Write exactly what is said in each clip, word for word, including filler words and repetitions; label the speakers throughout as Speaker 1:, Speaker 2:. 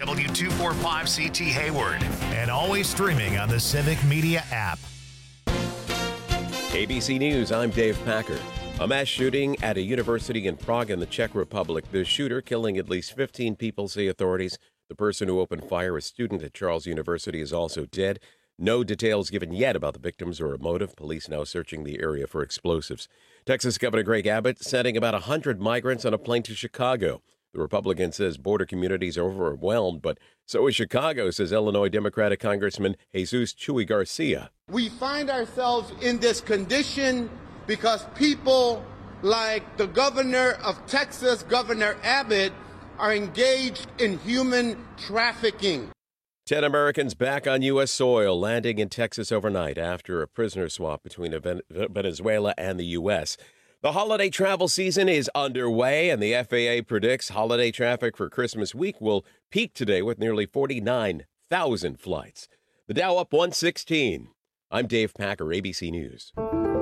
Speaker 1: W two forty-five C T Hayward, and always streaming on the Civic Media app.
Speaker 2: A B C News, I'm Dave Packer. A mass shooting at a university in Prague in the Czech Republic. The shooter killing at least fifteen people, say authorities. The person who opened fire, a student at Charles University, is also dead. No details given yet about the victims or a motive. Police now searching the area for explosives. Texas Governor Greg Abbott sending about one hundred migrants on a plane to Chicago. The Republican says border communities are overwhelmed, but so is Chicago, says Illinois Democratic Congressman Jesus Chuy Garcia.
Speaker 3: We find ourselves in this condition because people like the governor of Texas, Governor Abbott, are engaged in human trafficking.
Speaker 2: Ten Americans back on U S soil, landing in Texas overnight after a prisoner swap between Venezuela and the U S The holiday travel season is underway, and the F A A predicts holiday traffic for Christmas week will peak today with nearly forty-nine thousand flights. The Dow up one sixteen. I'm Dave Packer, A B C News.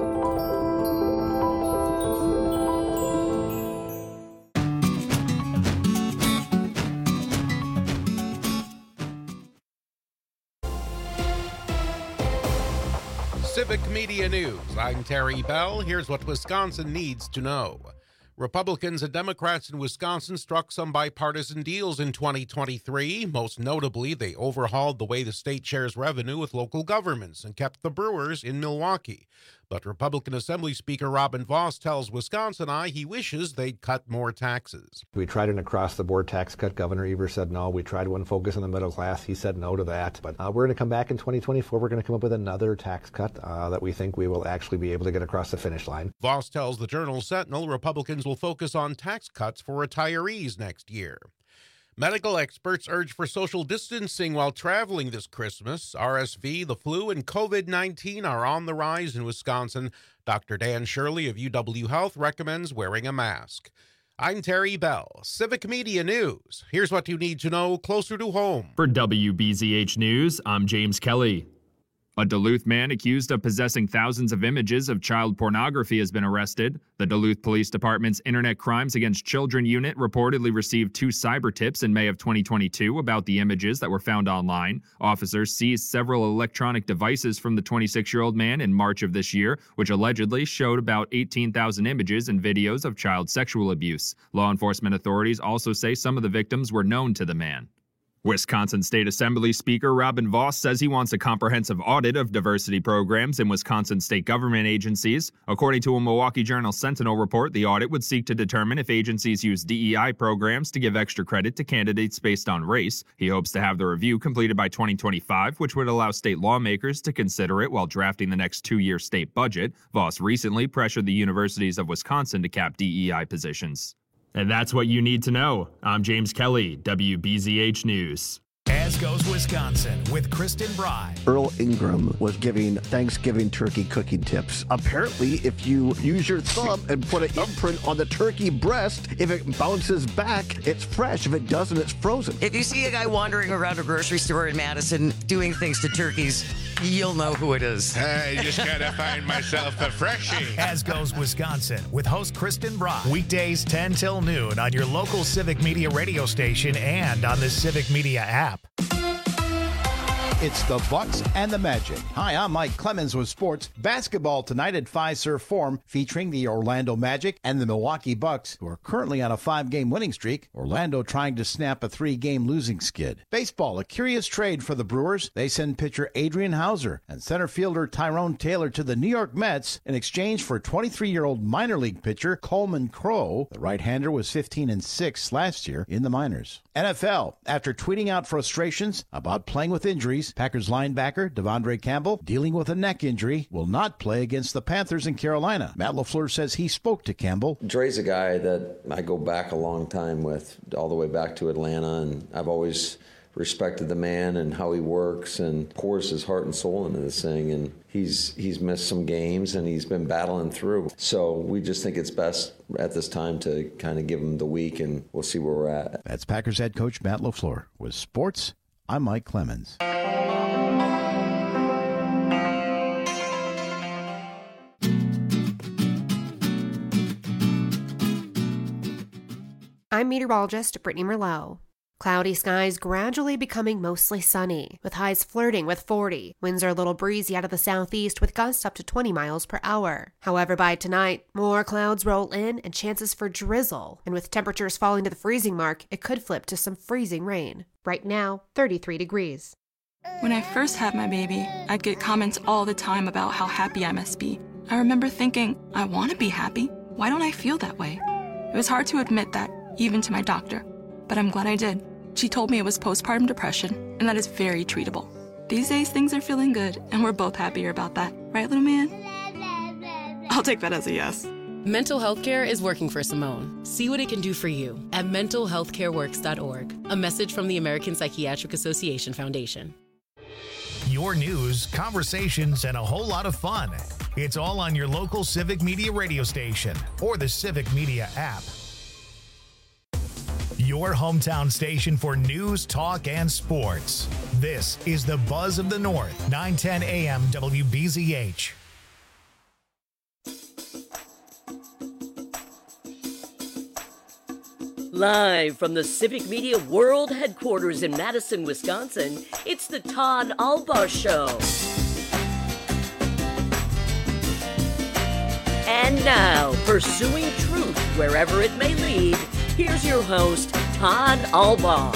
Speaker 4: Civic Media News. I'm Terry Bell. Here's what Wisconsin needs to know. Republicans and Democrats in Wisconsin struck some bipartisan deals in twenty twenty-three. Most notably, they overhauled the way the state shares revenue with local governments and kept the Brewers in Milwaukee. But Republican Assembly Speaker Robin Vos tells Wisconsin Eye he wishes they'd cut more taxes.
Speaker 5: We tried an across-the-board tax cut. Governor Evers said no. We tried one focus on the middle class. He said no to that. But uh, we're going to come back in twenty twenty-four. We're going to come up with another tax cut uh, that we think we will actually be able to get across the finish line.
Speaker 4: Vos tells the Journal Sentinel Republicans will focus on tax cuts for retirees next year. Medical experts urge for social distancing while traveling this Christmas. R S V, the flu, and COVID nineteen are on the rise in Wisconsin. Doctor Dan Shirley of U W Health recommends wearing a mask. I'm Terry Bell, Civic Media News. Here's what you need to know closer to home.
Speaker 6: For W B Z H News, I'm James Kelly. A Duluth man accused of possessing thousands of images of child pornography has been arrested. The Duluth Police Department's Internet Crimes Against Children unit reportedly received two cyber tips in May of twenty twenty-two about the images that were found online. Officers seized several electronic devices from the twenty-six-year-old man in March of this year, which allegedly showed about eighteen thousand images and videos of child sexual abuse. Law enforcement authorities also say some of the victims were known to the man. Wisconsin State Assembly Speaker Robin Vos says he wants a comprehensive audit of diversity programs in Wisconsin state government agencies. According to a Milwaukee Journal Sentinel report, the audit would seek to determine if agencies use D E I programs to give extra credit to candidates based on race. He hopes to have the review completed by twenty twenty-five, which would allow state lawmakers to consider it while drafting the next two-year state budget. Vos recently pressured the universities of Wisconsin to cap D E I positions. And that's what you need to know. I'm James Kelly, W B Z H News.
Speaker 1: As goes Wisconsin with Kristen Bry.
Speaker 7: Earl Ingram was giving Thanksgiving turkey cooking tips. Apparently, if you use your thumb and put an imprint on the turkey breast, if it bounces back, it's fresh. If it doesn't, it's frozen.
Speaker 8: If you see a guy wandering around a grocery store in Madison doing things to turkeys, you'll know who it is.
Speaker 9: I just gotta find myself a freshie.
Speaker 1: As goes Wisconsin with host Kristen Bry. Weekdays ten till noon on your local Civic Media radio station and on the Civic Media app.
Speaker 10: It's the Bucks and the Magic. Hi, I'm Mike Clemens with sports. Basketball tonight at Fiserv Forum featuring the Orlando Magic and the Milwaukee Bucks, who are currently on a five-game winning streak. Orlando trying to snap a three-game losing skid. Baseball, a curious trade for the Brewers. They send pitcher Adrian Hauser and center fielder Tyrone Taylor to the New York Mets in exchange for twenty-three-year-old minor league pitcher Coleman Crowe. The right-hander was fifteen and six last year in the minors. N F L, after tweeting out frustrations about playing with injuries, Packers linebacker Devondre Campbell, dealing with a neck injury, will not play against the Panthers in Carolina. Matt LaFleur says he spoke to Campbell.
Speaker 11: Dre's a guy that I go back a long time with, all the way back to Atlanta, and I've always respected the man and how he works and pours his heart and soul into this thing. And he's he's missed some games and he's been battling through. So we just think it's best at this time to kind of give him the week, and we'll see where we're at.
Speaker 10: That's Packers head coach Matt LaFleur. With sports, I'm Mike Clemens.
Speaker 12: I'm meteorologist Brittany Merlot. Cloudy skies gradually becoming mostly sunny, with highs flirting with forty. Winds are a little breezy out of the southeast with gusts up to twenty miles per hour. However, by tonight, more clouds roll in and chances for drizzle. And with temperatures falling to the freezing mark, it could flip to some freezing rain. Right now, thirty-three degrees.
Speaker 13: When I first had my baby, I'd get comments all the time about how happy I must be. I remember thinking, I want to be happy. Why don't I feel that way? It was hard to admit that, even to my doctor. But I'm glad I did. She told me it was postpartum depression, and that is very treatable. These days, things are feeling good, and we're both happier about that. Right, little man? I'll take that as a yes.
Speaker 14: Mental health care is working for Simone. See what it can do for you at mental health care works dot org. A message from the American Psychiatric Association Foundation.
Speaker 1: Your news, conversations, and a whole lot of fun. It's all on your local Civic Media radio station or the Civic Media app. Your hometown station for news, talk, and sports. This is the Buzz of the North, nine ten A M W B Z H.
Speaker 15: Live from the Civic Media World Headquarters in Madison, Wisconsin, it's the Todd Albaugh Show. And now, pursuing truth wherever it may lead, here's your host, Todd Albaugh.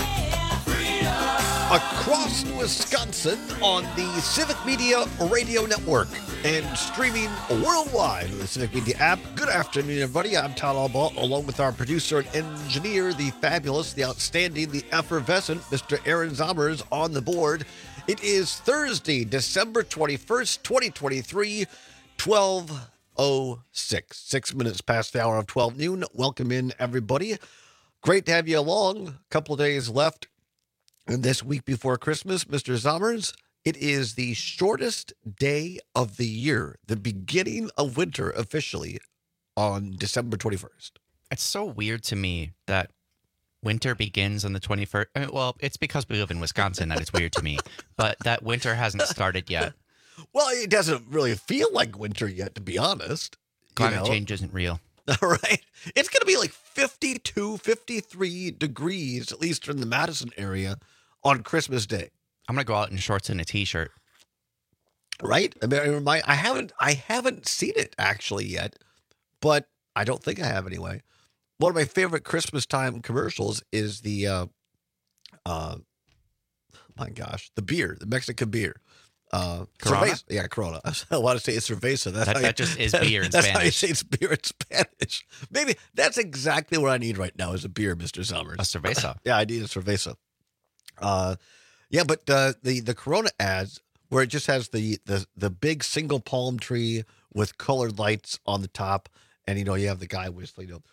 Speaker 7: Across Wisconsin on the Civic Media Radio Network and streaming worldwide on the Civic Media app. Good afternoon, everybody. I'm Todd Albaugh, along with our producer and engineer, the fabulous, the outstanding, the effervescent Mister Aaron Zommers on the board. It is Thursday, December twenty-first, twenty twenty-three, twelve oh six. Six minutes past the hour of twelve noon. Welcome in, everybody. Great to have you along. A couple of days left in this week before Christmas. Mister Zommers, it is the shortest day of the year, the beginning of winter officially on December twenty-first.
Speaker 16: It's so weird to me that winter begins on the twenty-first. I mean, well, it's because we live in Wisconsin that it's weird to me, but that winter hasn't started yet.
Speaker 7: Well, it doesn't really feel like winter yet, to be honest.
Speaker 16: Climate
Speaker 7: you know?
Speaker 16: change isn't real.
Speaker 7: All right. It's going to be like fifty-two, fifty-three degrees, at least in the Madison area, on Christmas Day.
Speaker 16: I'm going to go out in shorts and a T-shirt.
Speaker 7: Right? I mean, my, I haven't I haven't seen it actually yet, but I don't think I have anyway. One of my favorite Christmas time commercials is the, uh, uh, my gosh, the beer, the Mexican beer. Uh,
Speaker 16: Corona?
Speaker 7: Cerveza. Yeah, Corona. I want to say it's Cerveza. That's
Speaker 16: that
Speaker 7: how
Speaker 16: that
Speaker 7: you,
Speaker 16: just is
Speaker 7: that,
Speaker 16: beer in
Speaker 7: that's
Speaker 16: Spanish.
Speaker 7: That's how you say it's beer in Spanish. Maybe that's exactly what I need right now is a beer, Mister Zommers.
Speaker 16: A Cerveza.
Speaker 7: Yeah, I need a Cerveza. Uh, yeah, but uh, the, the Corona ads where it just has the, the, the big single palm tree with colored lights on the top. And, you know, you have the guy whistling, you know.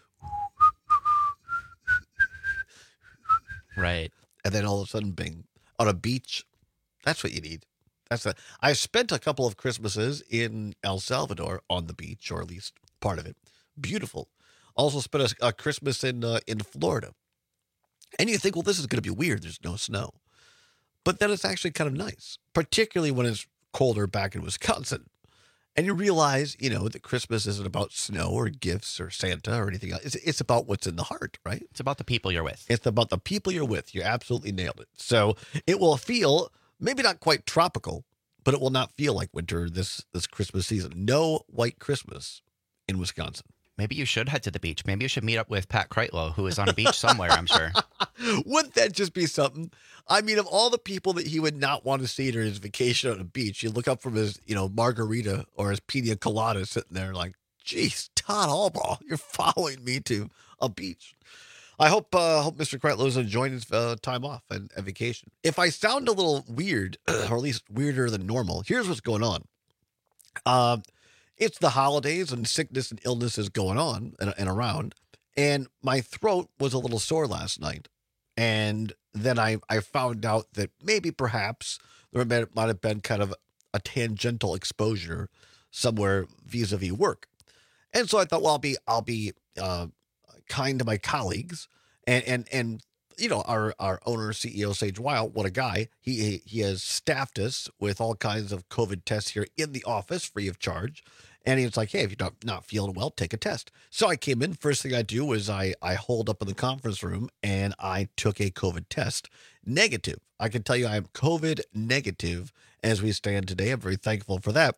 Speaker 16: Right.
Speaker 7: And then all of a sudden, bing, on a beach. That's what you need. That's a, I spent a couple of Christmases in El Salvador on the beach, or at least part of it. Beautiful. Also spent a, a Christmas in uh, in Florida. And you think, well, this is going to be weird. There's no snow. But then it's actually kind of nice, particularly when it's colder back in Wisconsin. And you realize, you know, that Christmas isn't about snow or gifts or Santa or anything else. It's, it's about what's in the heart, right?
Speaker 16: It's about the people you're with.
Speaker 7: It's about the people you're with. You absolutely nailed it. So it will feel maybe not quite tropical, but it will not feel like winter this, this Christmas season. No white Christmas in Wisconsin.
Speaker 16: Maybe you should head to the beach. Maybe you should meet up with Pat Kreitlow, who is on a beach somewhere, I'm sure.
Speaker 7: Wouldn't that just be something? I mean, of all the people that he would not want to see during his vacation on a beach, you look up from his, you know, margarita or his pina colada sitting there like, geez, Todd Albaugh, you're following me to a beach. I hope uh, hope Mister Kreitlow is enjoying his uh, time off and, and vacation. If I sound a little weird, or at least weirder than normal, here's what's going on. Um, it's the holidays and sickness and illness is going on and, and around. And my throat was a little sore last night. And then I, I found out that maybe perhaps there might, might have been kind of a tangential exposure somewhere vis-a-vis work. And so I thought, well, I'll be, I'll be uh, kind to my colleagues and, and, and, you know, our, our owner, C E O, Sage Weil, what a guy. He, he has staffed us with all kinds of COVID tests here in the office free of charge. And he was like, hey, if you're not, not feeling well, take a test. So I came in. First thing I do was I, I holed up in the conference room and I took a COVID test. Negative. I can tell you I'm COVID negative as we stand today. I'm very thankful for that.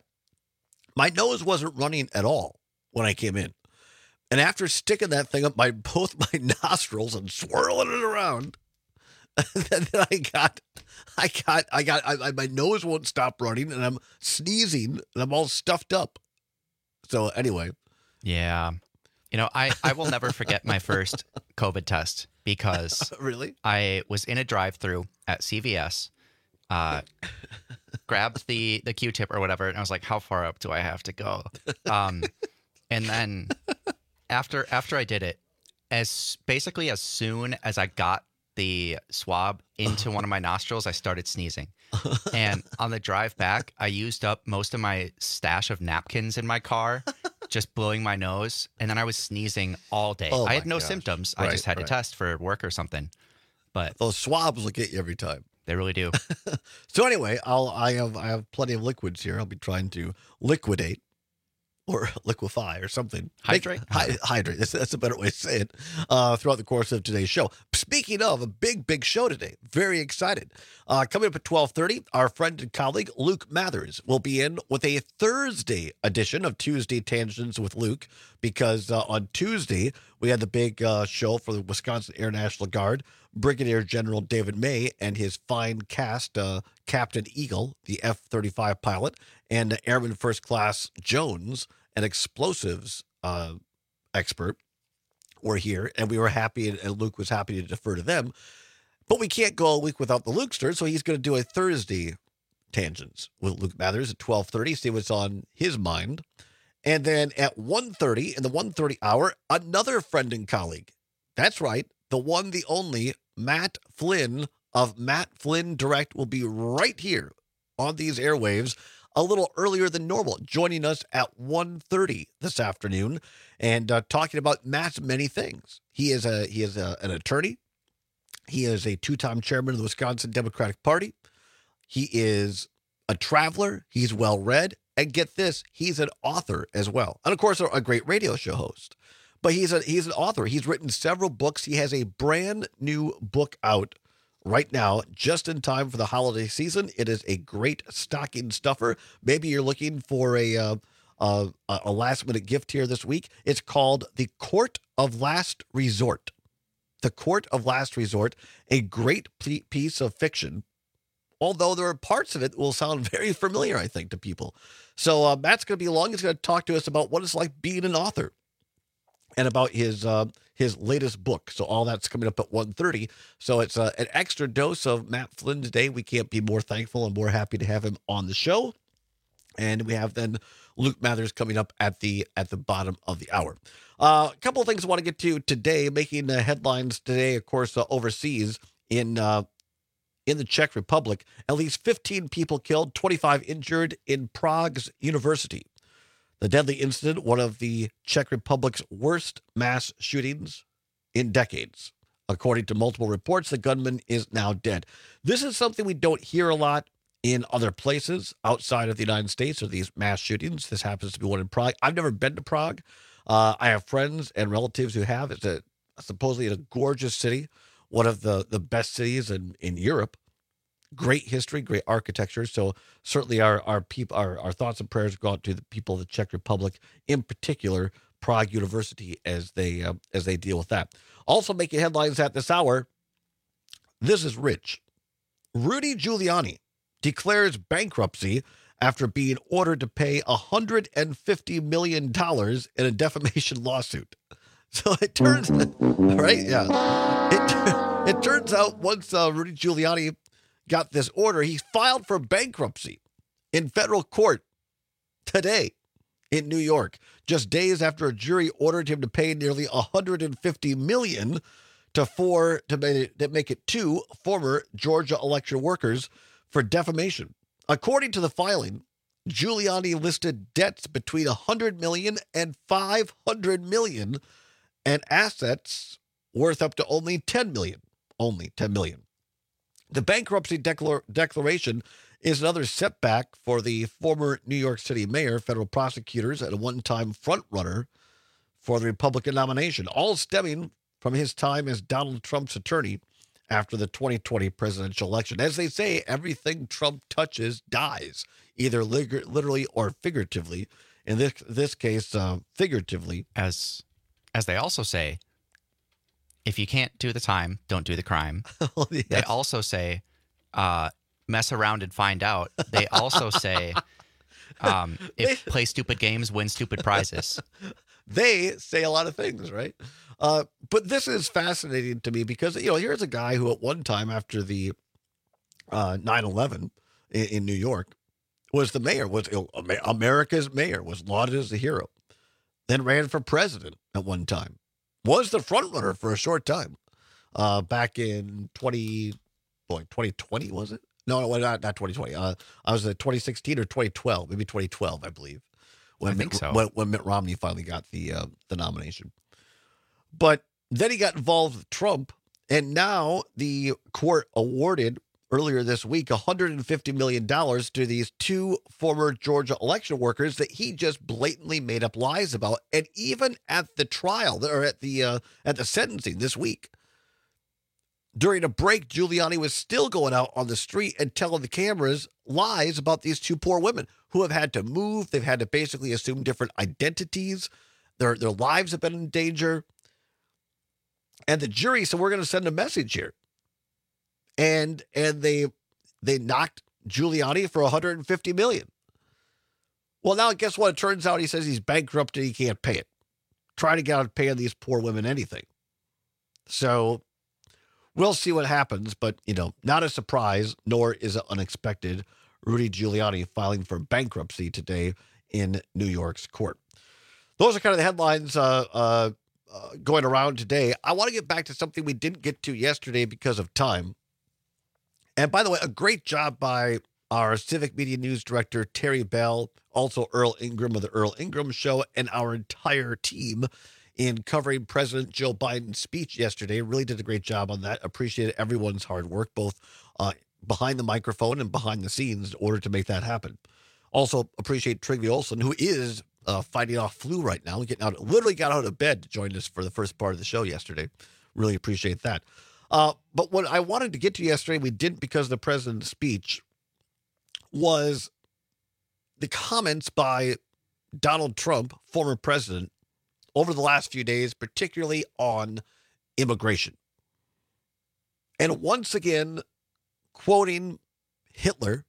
Speaker 7: My nose wasn't running at all when I came in. And after sticking that thing up my both my nostrils and swirling it around, then I got, I got, I got, I, I, my nose won't stop running and I'm sneezing and I'm all stuffed up. So anyway.
Speaker 16: Yeah. You know, I, I will never forget my first COVID test because
Speaker 7: really
Speaker 16: I was in a drive-through at C V S, uh, grabbed the, the Q-tip or whatever, and I was like, how far up do I have to go? Um, and then after after I did it, as basically as soon as I got the swab into one of my nostrils, I started sneezing. And on the drive back, I used up most of my stash of napkins in my car, just blowing my nose. And then I was sneezing all day.
Speaker 7: Oh
Speaker 16: I had
Speaker 7: my
Speaker 16: no
Speaker 7: gosh.
Speaker 16: symptoms.
Speaker 7: Right,
Speaker 16: I just had
Speaker 7: right.
Speaker 16: to test for work or something. But
Speaker 7: those swabs will get you every time.
Speaker 16: They really do.
Speaker 7: So anyway, I'll I have I have plenty of liquids here. I'll be trying to liquidate or liquefy or something.
Speaker 16: Hydrate?
Speaker 7: Make, hy, hydrate. That's, that's a better way to say it. Uh, throughout the course of today's show. Speaking of a big, big show today, very excited. Uh, coming up at twelve thirty, our friend and colleague Luke Mathers will be in with a Thursday edition of Tuesday Tangents with Luke, because uh, on Tuesday we had the big uh, show for the Wisconsin Air National Guard. Brigadier General David May and his fine cast, uh, Captain Eagle, the F thirty-five pilot, and Airman First Class Jones, an explosives uh, expert, were here, and we were happy, and Luke was happy to defer to them. But we can't go a week without the Lukester, so he's going to do a Thursday Tangents with Luke Mathers at twelve thirty, see what's on his mind. And then at one thirty, in the one thirty hour, another friend and colleague. That's right, the one, the only, Matt Flynn of Matt Flynn Direct will be right here on these airwaves a little earlier than normal, joining us at one thirty this afternoon and uh, talking about Matt's many things. He is a he is a, an attorney. He is a two-time chairman of the Wisconsin Democratic Party. He is a traveler. He's well-read. And get this, he's an author as well. And, of course, a great radio show host. But he's a he's an author. He's written several books. He has a brand new book out right now, just in time for the holiday season. It is a great stocking stuffer. Maybe you're looking for a uh, uh, a last minute gift here this week. It's called The Court of Last Resort. The Court of Last Resort, a great piece of fiction. Although there are parts of it that will sound very familiar, I think, to people. So uh, Matt's going to be along. He's going to talk to us about what it's like being an author, and about his uh, his latest book. So all that's coming up at one thirty. So it's uh, an extra dose of Matt Flynn today. We can't be more thankful and more happy to have him on the show. And we have then Luke Mathers coming up at the at the bottom of the hour. Uh, a couple of things I want to get to today, making uh, headlines today, of course, uh, overseas in uh, in the Czech Republic. At least fifteen people killed, twenty-five injured in Prague's university. The deadly incident, one of the Czech Republic's worst mass shootings in decades. According to multiple reports, the gunman is now dead. This is something we don't hear a lot in other places outside of the United States, or these mass shootings. This happens to be one in Prague. I've never been to Prague. Uh, I have friends and relatives who have. It's a supposedly a gorgeous city, one of the, the best cities in, in Europe. Great history, great architecture. So certainly our our people, our, our thoughts and prayers go out to the people of the Czech Republic, in particular Prague University, as they uh, as they deal with that. Also making headlines at this hour. This is rich. Rudy Giuliani declares bankruptcy after being ordered to pay one hundred fifty million dollars in a defamation lawsuit. So it turns right, yeah. It it turns out once uh, Rudy Giuliani got this order, he filed for bankruptcy in federal court today in New York, just days after a jury ordered him to pay nearly one hundred fifty million dollars to four to make it, to make it two former Georgia election workers for defamation. According to the filing, Giuliani listed debts between one hundred million dollars and five hundred million dollars and assets worth up to only ten million dollars. Only ten million dollars. The bankruptcy declar- declaration is another setback for the former New York City mayor, federal prosecutors, and a one-time frontrunner for the Republican nomination, all stemming from his time as Donald Trump's attorney after the twenty twenty presidential election. As they say, everything Trump touches dies, either lig- literally or figuratively. In this this case, uh, figuratively.
Speaker 16: As as they also say, if you can't do the time, don't do the crime.
Speaker 7: Oh, yes.
Speaker 16: They also say, uh, mess around and find out. They also say, um, if play stupid games, win stupid prizes.
Speaker 7: They say a lot of things, right? Uh, but this is fascinating to me because, you know, here's a guy who at one time after the uh, nine eleven in, in New York was the mayor, was you know, America's mayor, was lauded as a hero, then ran for president at one time, was the front runner for a short time uh, back in twenty, boy, twenty twenty, was it? No, no, not, not twenty twenty. Uh, I was at twenty sixteen or twenty twelve, maybe twenty twelve, I believe. When
Speaker 16: I think
Speaker 7: Mitt,
Speaker 16: so.
Speaker 7: When, when Mitt Romney finally got the uh, the nomination. But then he got involved with Trump, and now the court awarded earlier this week one hundred fifty million dollars to these two former Georgia election workers that he just blatantly made up lies about. And even at the trial, or at the uh, at the sentencing this week, during a break, Giuliani was still going out on the street and telling the cameras lies about these two poor women who have had to move. They've had to basically assume different identities. Their their lives have been in danger. And the jury said, we're going to send a message here. And and they they knocked Giuliani for one hundred fifty million dollars. Well, now guess what? It turns out he says he's bankrupt and he can't pay it. Trying to get out of paying these poor women anything. So we'll see what happens, but, you know, not a surprise, nor is it unexpected. Rudy Giuliani filing for bankruptcy today in New York's court. Those are kind of the headlines uh, uh, uh, going around today. I want to get back to something we didn't get to yesterday because of time. And by the way, a great job by our Civic Media News Director, Terry Bell, also Earl Ingram of the Earl Ingram Show, and our entire team in covering President Joe Biden's speech yesterday. Really did a great job on that. Appreciated everyone's hard work, both uh, behind the microphone and behind the scenes in order to make that happen. Also appreciate Trygve Olson, who is uh, fighting off flu right now, getting out, literally got out of bed to join us for the first part of the show yesterday. Really appreciate that. Uh, but what I wanted to get to yesterday, we didn't because of the president's speech, was the comments by Donald Trump, former president, over the last few days, particularly on immigration. And once again, quoting Hitler,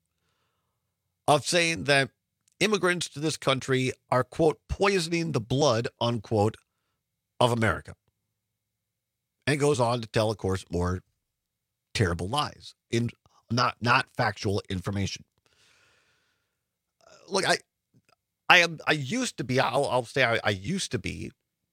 Speaker 7: of saying that immigrants to this country are, quote, poisoning the blood, unquote, of America. And goes on to tell, of course, more terrible lies, in not not factual information. Uh, look, I I am I used to be, I'll, I'll say I, I used to be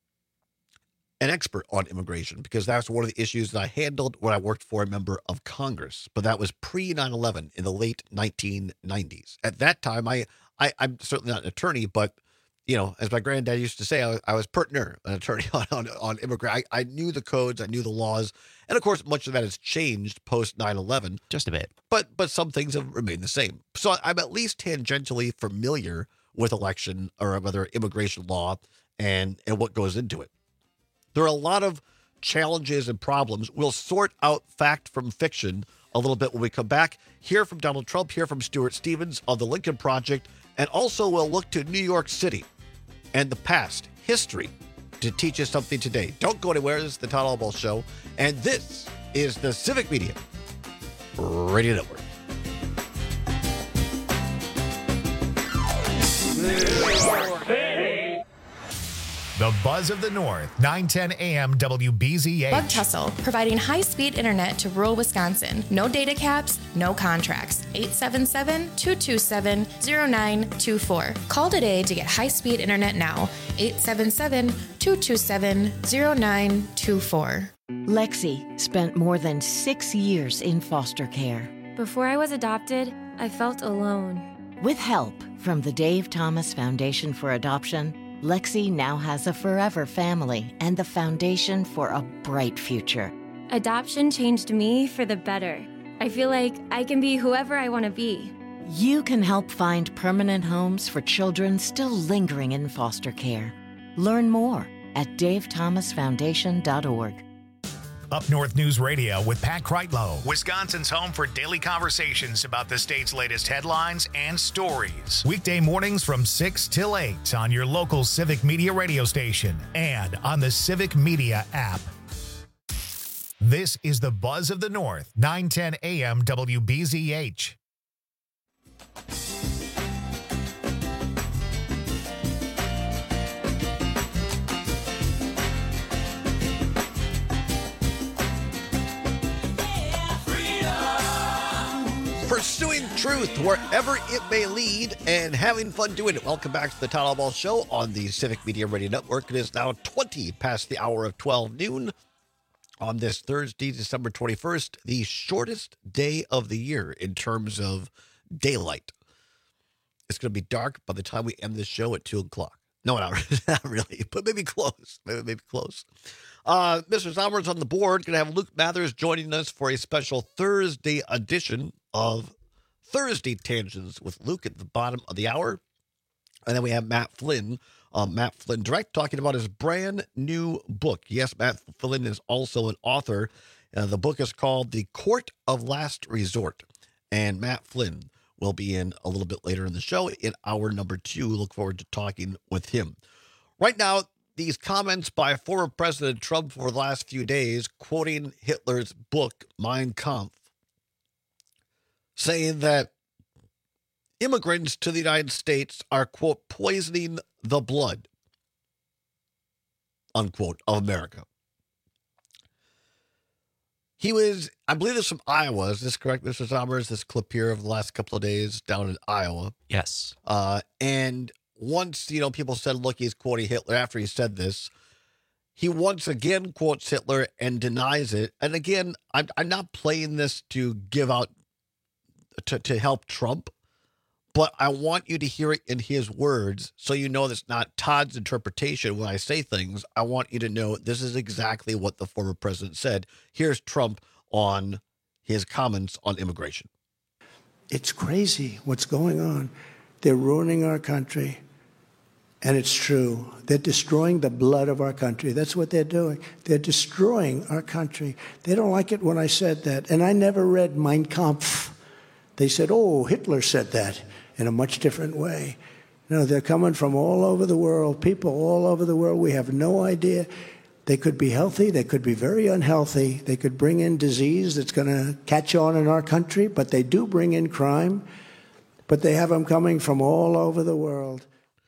Speaker 7: an expert on immigration because that's one of the issues that I handled when I worked for a member of Congress. But that was pre nine eleven in the late nineteen nineties. At that time, I, I, I'm certainly not an attorney, but, you know, as my granddad used to say, I, I was partner, an attorney on, on, on immigrant. I, I knew the codes, I knew the laws. And of course, much of that has changed post nine eleven.
Speaker 16: Just a bit.
Speaker 7: But, but some things have remained the same. So I'm at least tangentially familiar with election or whether immigration law and, and what goes into it. There are a lot of challenges and problems. We'll sort out fact from fiction a little bit when we come back. Hear from Donald Trump, hear from Stuart Stevens of the Lincoln Project, and also we'll look to New York City and the past, history, to teach us something today. Don't go anywhere. This is the Todd Albaugh Show, and this is the Civic Media Radio Network.
Speaker 1: The Buzz of the North, nine ten A M W B Z H.
Speaker 17: Bug Tussle, providing high-speed internet to rural Wisconsin. No data caps, no contracts. eight seven seven, two two seven, zero nine two four. Call today to get high-speed internet now. eight seven seven, two two seven, zero nine two four.
Speaker 18: Lexi spent more than six years in foster care.
Speaker 19: Before I was adopted, I felt alone.
Speaker 18: With help from the Dave Thomas Foundation for Adoption, Lexi now has a forever family and the foundation for a bright future.
Speaker 19: Adoption changed me for the better. I feel like I can be whoever I want to be.
Speaker 18: You can help find permanent homes for children still lingering in foster care. Learn more at dave thomas foundation dot org.
Speaker 1: Up North News Radio with Pat Kreitlow, Wisconsin's home for daily conversations about the state's latest headlines and stories. Weekday mornings from six till eight on your local Civic Media radio station and on the Civic Media app. This is the Buzz of the North, nine ten A M W B Z H.
Speaker 20: Pursuing truth wherever it may lead and having fun doing it. Welcome back to the Todd Ball Show on the Civic Media Radio Network. It is now twenty past the hour of twelve noon on this Thursday, December twenty-first, the shortest day of the year in terms of daylight. It's going to be dark by the time we end this show at two o'clock. No, not, not really, but maybe close. Maybe, maybe close. Uh, Mister Sommer's on the board. Going to have Luke Mathers joining us for a special Thursday edition of Thursday Tangents with Luke at the bottom of the hour. And then we have Matt Flynn, um, Matt Flynn Direct, talking about his brand new book. Yes, Matt Flynn is also an author. Uh, the book is called The Court of Last Resort. And Matt Flynn will be in a little bit later in the show in hour number two. Look forward to talking with him. Right now, these comments by former President Trump for the last few days, quoting Hitler's book, Mein Kampf, saying that immigrants to the United States are, quote, poisoning the blood, unquote, of America. He was, I believe this is from Iowa. Is this correct, Mister Sommers? This clip here of the last couple of days down in Iowa.
Speaker 16: Yes.
Speaker 20: Uh, and once, you know, people said, look, he's quoting Hitler after he said this, he once again quotes Hitler and denies it. And again, I'm, I'm not playing this to give out, to, to help Trump, but I want you to hear it in his words so you know that's not Todd's interpretation when I say things. I want you to know this is exactly what the former president said. Here's Trump on his comments on immigration.
Speaker 21: It's crazy what's going on. They're ruining our country. And it's true. They're destroying the blood of our country. That's what they're doing. They're destroying our country. They don't like it when I said that. And I never read Mein Kampf. They said, oh, Hitler said that in a much different way. No, they're coming from all over the world, people all over the world. We have no idea. They could be healthy. They could be very unhealthy. They could bring in disease that's going to catch on in our country, but they do bring in crime. But they have them coming from all over the world.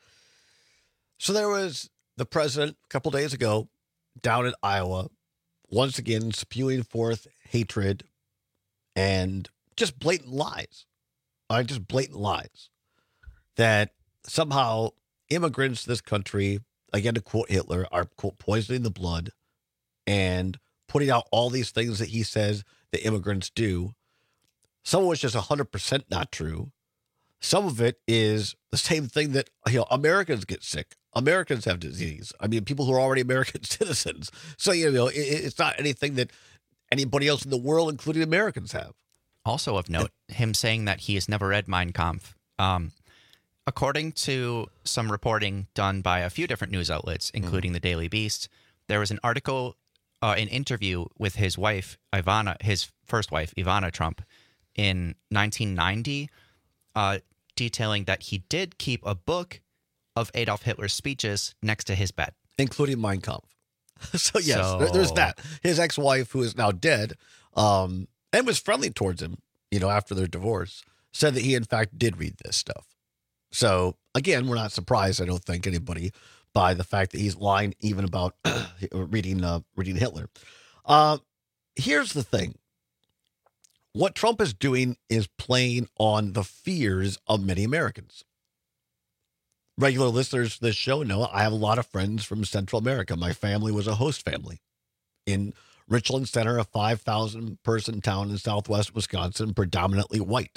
Speaker 20: So there was the president a couple days ago down in Iowa, once again spewing forth hatred and just blatant lies. Uh, just blatant lies that somehow immigrants to this country, again to quote Hitler, are, quote, poisoning the blood and putting out all these things that he says that immigrants do. Some of which is one hundred percent not true. Some of it is the same thing that, you know, Americans get sick. Americans have disease. I mean, people who are already American citizens. So, you know, it, it's not anything that anybody else in the world, including Americans, have.
Speaker 16: Also of note, him saying that he has never read Mein Kampf. Um, according to some reporting done by a few different news outlets, including mm. the Daily Beast, there was an article, uh, an interview with his wife, Ivana, his first wife, Ivana Trump, in nineteen ninety, uh, detailing that he did keep a book of Adolf Hitler's speeches next to his bed.
Speaker 20: Including Mein Kampf. So, yes,
Speaker 16: So-
Speaker 20: there- there's that. His ex-wife, who is now dead, um, and was friendly towards him, you know, after their divorce, said that he, in fact, did read this stuff. So, again, we're not surprised, I don't think, anybody, by the fact that he's lying even about reading uh, reading Hitler. Uh, here's the thing. What Trump is doing is playing on the fears of many Americans. Regular listeners to this show know I have a lot of friends from Central America. My family was a host family in Richland Center, a five thousand person town in southwest Wisconsin, predominantly white.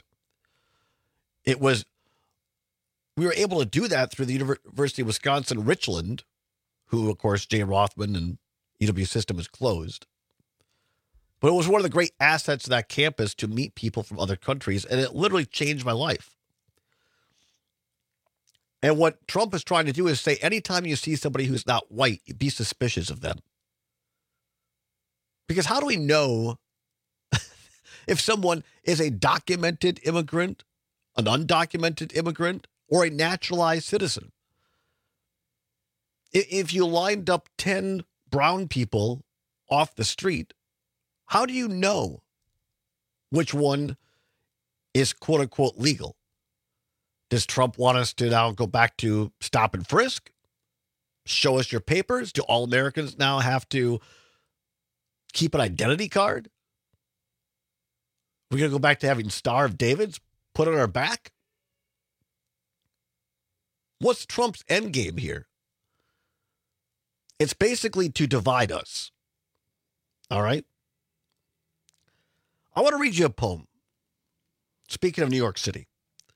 Speaker 20: It was, we were able to do that through the University of Wisconsin Richland, who, of course, Jay Rothman and U W system is closed. But it was one of the great assets of that campus to meet people from other countries, and it literally changed my life. And what Trump is trying to do is say, anytime you see somebody who's not white, be suspicious of them. Because how do we know if someone is a documented immigrant, an undocumented immigrant, or a naturalized citizen? If you lined up ten brown people off the street, how do you know which one is quote unquote legal? Does Trump want us to now go back to stop and frisk? Show us your papers? Do all Americans now have to keep an identity card? We're going to go back to having Star of Davids put on our back? What's Trump's end game here? It's basically to divide us. All right? I want to read you a poem. Speaking of New York City.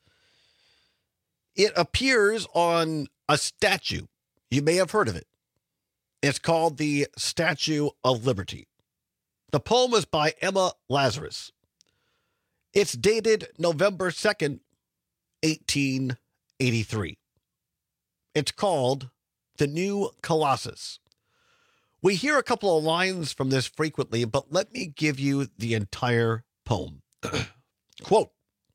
Speaker 20: It appears on a statue. You may have heard of it. It's called the Statue of Liberty. The poem is by Emma Lazarus. It's dated November second, eighteen eighty-three. It's called The New Colossus. We hear a couple of lines from this frequently, but let me give you the entire poem. Quote,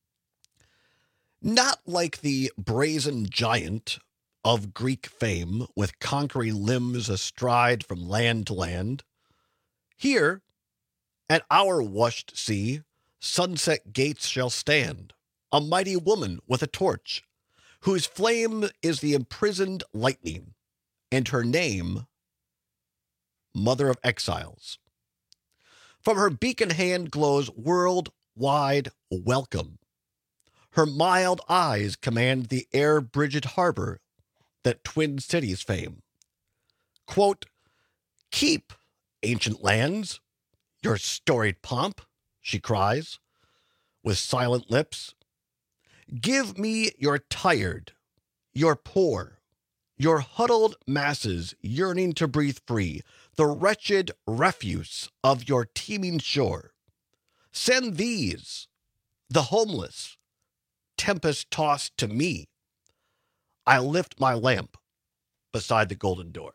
Speaker 20: not like the brazen giant of Greek fame with conquering limbs astride from land to land. Here, at our washed sea, sunset gates shall stand, a mighty woman with a torch, whose flame is the imprisoned lightning, and her name, Mother of Exiles. From her beacon hand glows worldwide welcome. Her mild eyes command the air-bridged harbor that Twin Cities fame. Quote, keep, ancient lands, your storied pomp, she cries, with silent lips. Give me your tired, your poor, your huddled masses yearning to breathe free, the wretched refuse of your teeming shore. Send these, the homeless, tempest-tossed to me. I lift my lamp beside the golden door.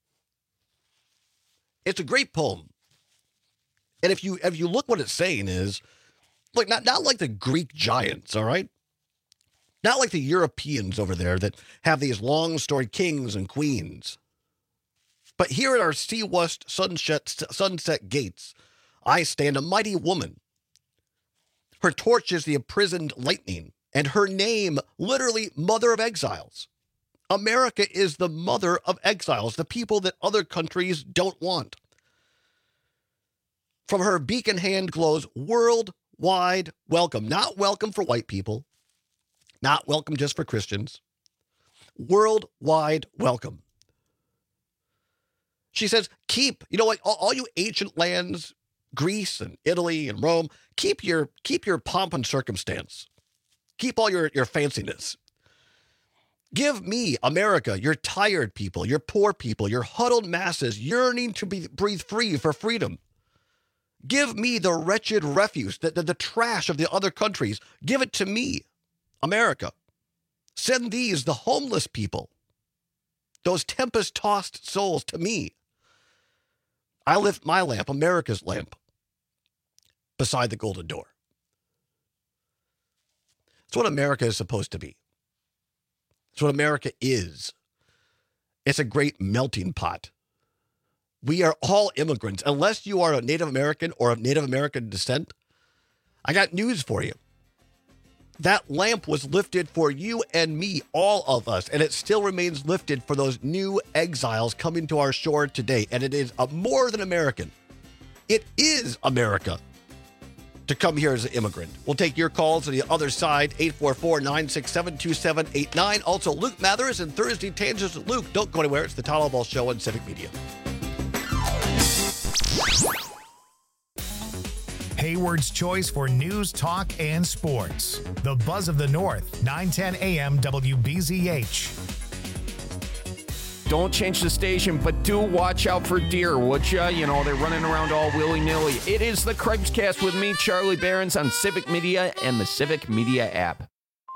Speaker 20: It's a great poem. And if you if you look what it's saying is, like not, not like the Greek giants, all right? Not like the Europeans over there that have these long storied kings and queens. But here at our sea-washed sunset, sunset gates, I stand a mighty woman. Her torch is the imprisoned lightning, and her name, literally Mother of Exiles. America is the mother of exiles, the people that other countries don't want. From her beacon hand glows worldwide welcome. Not welcome for white people. Not welcome just for Christians. Worldwide welcome. She says, keep, you know what, all, all you ancient lands, Greece and Italy and Rome, keep your keep your pomp and circumstance. Keep all your, your fanciness. Give me, America, your tired people, your poor people, your huddled masses yearning to be, breathe free for freedom. Give me the wretched refuse, the, the, the trash of the other countries. Give it to me, America. Send these, the homeless people, those tempest-tossed souls to me. I lift my lamp, America's lamp, beside the golden door. It's what America is supposed to be. It's what America is. It's a great melting pot. We are all immigrants. Unless you are a Native American or of Native American descent, I got news for you. That lamp was lifted for you and me, all of us, and it still remains lifted for those new exiles coming to our shore today. And it is a more than American. It is America to come here as an immigrant. We'll take your calls on the other side, eight four four, nine six seven, two seven eight nine. Also, Luke Mathers and Thursday Tangents with Luke. Don't go anywhere. It's the Todd Ball Show on Civic Media.
Speaker 1: Hayward's choice for news, talk, and sports. The Buzz of the North, nine ten a.m. W B Z H.
Speaker 3: don't change the station, but do watch out for deer, would ya? You know, they're running around all willy-nilly. It is the Craig's-Cast with me, Charlie Behrens, on Civic Media and the Civic Media app.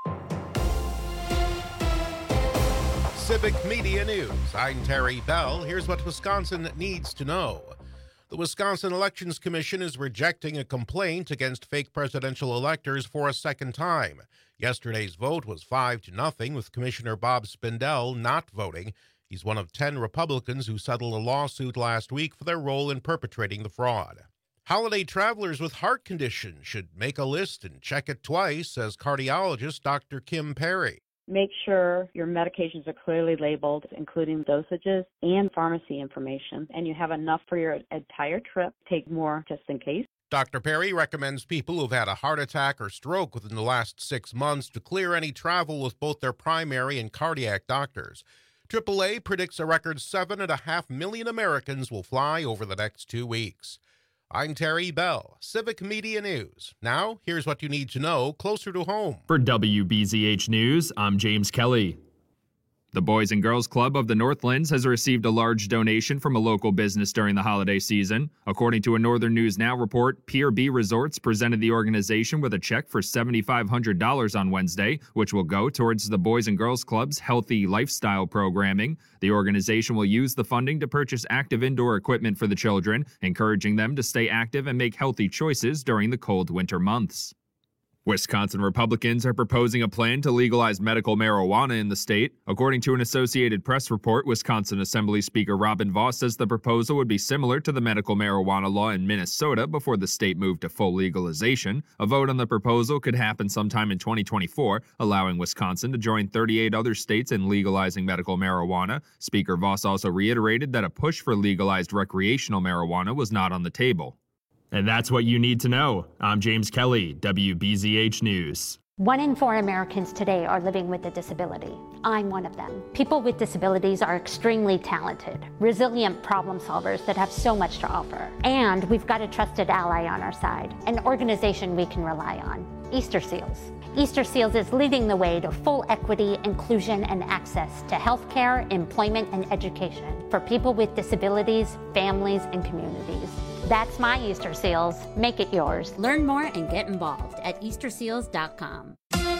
Speaker 4: Civic Media News. I'm Terry Bell. Here's what Wisconsin needs to know. The Wisconsin Elections Commission is rejecting a complaint against fake presidential electors for a second time. Yesterday's vote was five to nothing, with Commissioner Bob Spindell not voting. He's one of ten Republicans who settled a lawsuit last week for their role in perpetrating the fraud. Holiday travelers with heart conditions should make a list and check it twice, says cardiologist Doctor Kim Perry.
Speaker 22: Make sure your medications are clearly labeled, including dosages and pharmacy information, and you have enough for your entire trip. Take more just in case.
Speaker 4: Doctor Perry recommends people who've had a heart attack or stroke within the last six months to clear any travel with both their primary and cardiac doctors. triple A predicts a record seven and a half million Americans will fly over the next two weeks. I'm Terry Bell, Civic Media News. Now, here's what you need to know closer to home.
Speaker 6: For W B Z H News, I'm James Kelly. The Boys and Girls Club of the Northlands has received a large donation from a local business during the holiday season. According to a Northern News Now report, Pier B Resorts presented the organization with a check for seven thousand five hundred dollars on Wednesday, which will go towards the Boys and Girls Club's healthy lifestyle programming. The organization will use the funding to purchase active indoor equipment for the children, encouraging them to stay active and make healthy choices during the cold winter months. Wisconsin Republicans are proposing a plan to legalize medical marijuana in the state. According to an Associated Press report, Wisconsin Assembly Speaker Robin Vos says the proposal would be similar to the medical marijuana law in Minnesota before the state moved to full legalization. A vote on the proposal could happen sometime in twenty twenty-four, allowing Wisconsin to join thirty-eight other states in legalizing medical marijuana. Speaker Vos also reiterated that a push for legalized recreational marijuana was not on the table. And that's what you need to know. I'm James Kelly, W B Z H News.
Speaker 23: One in four Americans today are living with a disability. I'm one of them. People with disabilities are extremely talented, resilient problem solvers that have so much to offer. And we've got a trusted ally on our side, an organization we can rely on, Easter Seals. Easter Seals is leading the way to full equity, inclusion, and access to healthcare, employment, and education for people with disabilities, families, and communities. That's my Easter Seals. Make it yours.
Speaker 24: Learn more and get involved at easter seals dot com.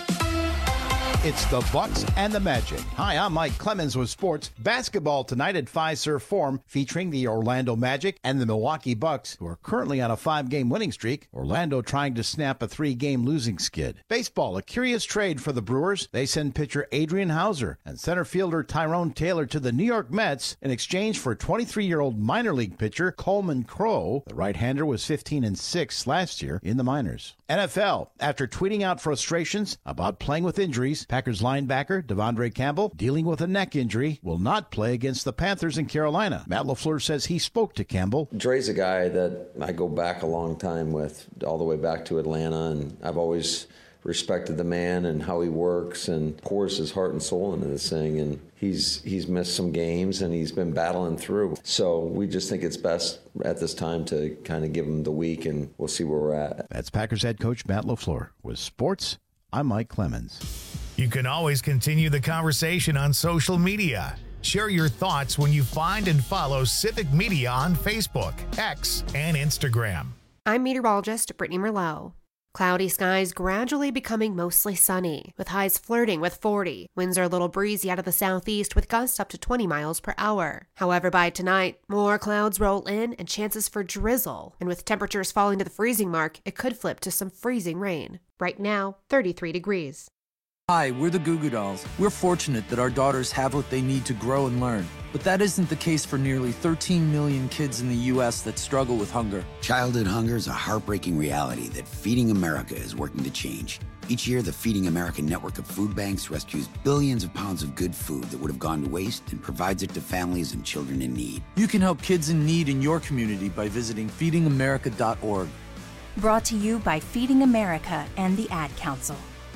Speaker 10: It's the Bucks and the Magic. Hi, I'm Mike Clemens with sports. Basketball tonight at Fiserv Forum, featuring the Orlando Magic and the Milwaukee Bucks, who are currently on a five-game winning streak. Orlando trying to snap a three-game losing skid. Baseball, a curious trade for the Brewers. They send pitcher Adrian Hauser and center fielder Tyrone Taylor to the New York Mets in exchange for twenty-three-year-old minor league pitcher Coleman Crowe. The right-hander was fifteen and six last year in the minors. N F L, after tweeting out frustrations about playing with injuries, Packers linebacker Devondre Campbell, dealing with a neck injury, will not play against the Panthers in Carolina. Matt LaFleur says he spoke to Campbell.
Speaker 11: Dre's a guy that I go back a long time with, all the way back to Atlanta, and I've always respected the man and how he works and pours his heart and soul into this thing. And he's he's missed some games and he's been battling through. So we just think it's best at this time to kind of give him the week, and we'll see where we're at.
Speaker 10: That's Packers head coach Matt LaFleur. With sports, I'm Mike Clemens.
Speaker 1: You can always continue the conversation on social media. Share your thoughts when you find and follow Civic Media on Facebook, X, and Instagram.
Speaker 12: I'm meteorologist Brittany Merlot. Cloudy skies gradually becoming mostly sunny, with highs flirting with forty. Winds are a little breezy out of the southeast with gusts up to twenty miles per hour. However, by tonight, more clouds roll in and chances for drizzle. And with temperatures falling to the freezing mark, it could flip to some freezing rain. Right now, thirty-three degrees.
Speaker 25: Hi, we're the Goo Goo Dolls. We're fortunate that our daughters have what they need to grow and learn. But that isn't the case for nearly thirteen million kids in the U S that struggle with hunger.
Speaker 26: Childhood hunger is a heartbreaking reality that Feeding America is working to change. Each year, the Feeding America network of food banks rescues billions of pounds of good food that would have gone to waste and provides it to families and children in need.
Speaker 25: You can help kids in need in your community by visiting feeding america dot org.
Speaker 27: Brought to you by Feeding America and the Ad Council.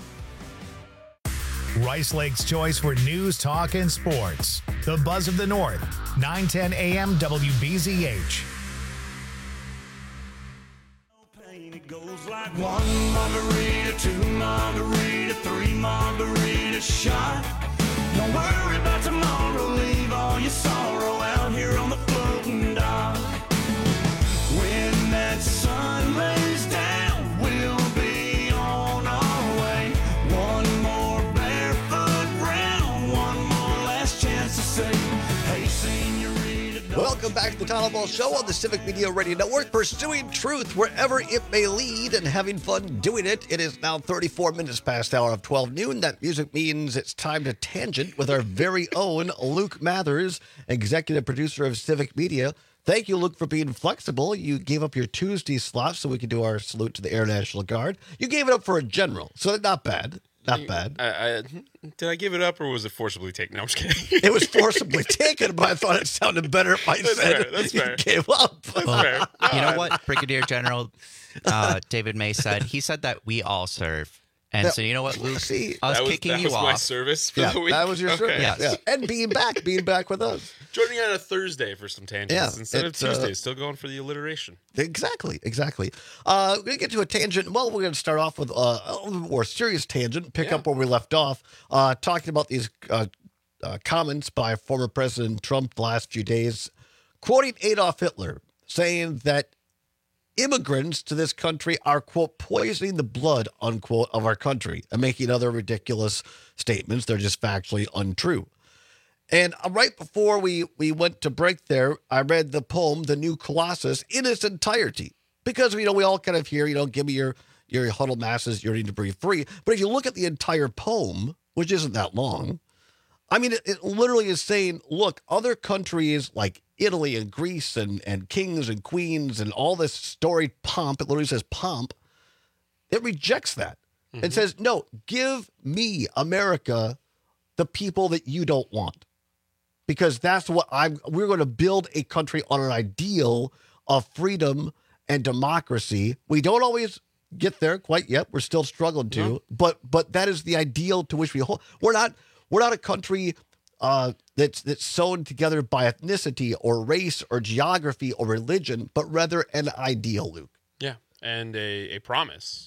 Speaker 1: Rice Lake's choice for news, talk, and sports. The Buzz of the North, nine ten A M W B Z H.
Speaker 28: It goes like one margarita, two margarita, three margarita shot. Don't worry about tomorrow, leave all your
Speaker 20: welcome back to the Tyler Ball Show on the Civic Media Radio Network, pursuing truth wherever it may lead and having fun doing it. It is now thirty-four minutes past the hour of twelve noon. That music means it's time to tangent with our very own Luke Mathers, executive producer of Civic Media. Thank you, Luke, for being flexible. You gave up your Tuesday slot so we could do our salute to the Air National Guard. You gave it up for a general, so not bad. Not bad.
Speaker 2: I, I, did I give it up or was it forcibly taken? No, I'm just kidding.
Speaker 20: It was forcibly taken, but I thought it sounded better if I
Speaker 2: That's
Speaker 20: said
Speaker 2: fair. That's
Speaker 20: you
Speaker 2: fair.
Speaker 20: gave up.
Speaker 2: That's fair.
Speaker 16: You know what Brigadier General uh, David May said? He said that we all serve. And
Speaker 20: That-
Speaker 16: so you know what, Luke?
Speaker 20: See,
Speaker 16: us
Speaker 2: that was,
Speaker 16: kicking
Speaker 2: that
Speaker 16: you
Speaker 2: was
Speaker 16: off.
Speaker 2: my service for
Speaker 20: Yeah,
Speaker 2: the week.
Speaker 20: that was your
Speaker 2: Okay.
Speaker 20: service.
Speaker 16: Yes.
Speaker 20: Yeah. And being back, being back with us.
Speaker 2: Joining on a Thursday for some tangents
Speaker 20: Yeah,
Speaker 2: instead of
Speaker 20: it's, uh,
Speaker 2: Tuesday. Still going for the alliteration.
Speaker 20: Exactly, exactly. Uh, we're going to get to a tangent. Well, we're going to start off with uh, a little more serious tangent, pick
Speaker 2: Yeah.
Speaker 20: up where we left off, uh, talking about these uh, uh, comments by former President Trump the last few days, quoting Adolf Hitler, saying that immigrants to this country are, quote, poisoning the blood, unquote, of our country, and making other ridiculous statements. They're just factually untrue. And uh, right before we, we went to break there, I read the poem, The New Colossus, in its entirety. Because, you know, we all kind of hear, you know, give me your, your huddled masses, yearning to breathe free. But if you look at the entire poem, which isn't that long, I mean, it, it literally is saying, look, other countries like Italy and Greece and, and kings and queens and all this storied pomp, it literally says pomp, it rejects that.
Speaker 2: Mm-hmm.
Speaker 20: It says, no, give me, America, the people that you don't want. Because that's what I'm, we're going to build a country on an ideal of freedom and democracy. We don't always get there quite yet. We're still struggling to,
Speaker 2: No.
Speaker 20: but, but that is the ideal to which we hold. We're not, we're not a country uh, that's, that's sewn together by ethnicity or race or geography or religion, but rather an ideal, Luke.
Speaker 2: Yeah, and a, a promise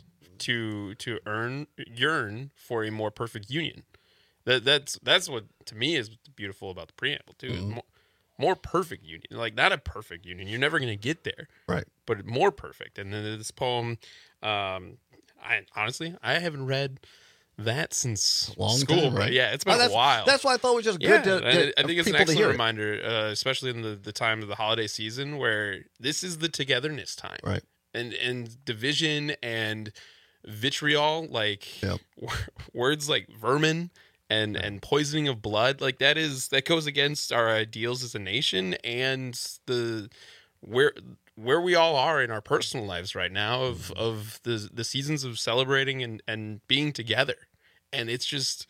Speaker 2: to to earn yearn for a more perfect union. That that's that's what to me is beautiful about the preamble too.
Speaker 20: Mm-hmm.
Speaker 2: More, more perfect union, like not a perfect union. You're never going to get there,
Speaker 20: Right?
Speaker 2: But more perfect. And then this poem, um, I honestly I haven't read that since
Speaker 20: Long
Speaker 2: school,
Speaker 20: time,
Speaker 2: right?
Speaker 20: right?
Speaker 2: Yeah, it's
Speaker 20: Oh,
Speaker 2: been
Speaker 20: that's,
Speaker 2: a while.
Speaker 20: That's why I thought it was just
Speaker 2: Yeah,
Speaker 20: good to
Speaker 2: I-
Speaker 20: get
Speaker 2: I think it's an
Speaker 20: people to
Speaker 2: excellent
Speaker 20: hear it.
Speaker 2: reminder, uh, especially in the, the time of the holiday season where this is the togetherness time.
Speaker 20: Right.
Speaker 2: And and division and vitriol, like
Speaker 20: Yep.
Speaker 2: words like vermin and and poisoning of blood, like that is that goes against our ideals as a nation and the where where we all are in our personal lives right now of of the the seasons of celebrating and and being together. And it's just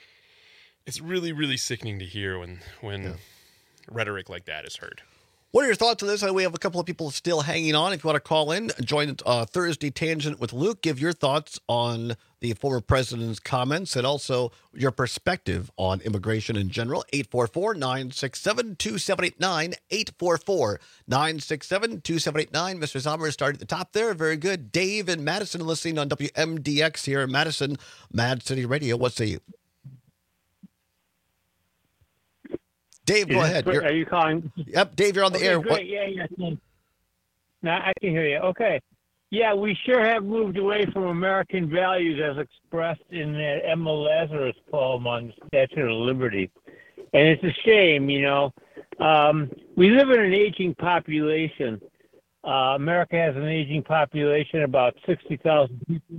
Speaker 2: it's really really sickening to hear when when
Speaker 20: Yeah.
Speaker 2: rhetoric like that is heard.
Speaker 20: What are your thoughts on this? We have a couple of people still hanging on. If you want to call in, join uh, Thursday Tangent with Luke. Give your thoughts on the former president's comments and also your perspective on immigration in general. eight four four, nine six seven, two seven eight nine, eight four four, nine six seven, two seven eight nine. Mister Sommer started at the top there. Very good. Dave in Madison listening on W M D X here in Madison, Mad City Radio. What say you? Dave, go
Speaker 5: Is
Speaker 20: ahead.
Speaker 5: this-
Speaker 20: You're-
Speaker 5: Are you calling?
Speaker 20: Yep, Dave, you're on the
Speaker 5: Okay,
Speaker 20: air.
Speaker 5: Great.
Speaker 20: What-
Speaker 5: Yeah, yeah. yeah. Now I can hear you. Okay. Yeah, we sure have moved away from American values as expressed in that Emma Lazarus poem on the Statue of Liberty. And it's a shame, you know. Um, we live in an aging population. Uh, America has an aging population, about sixty thousand people.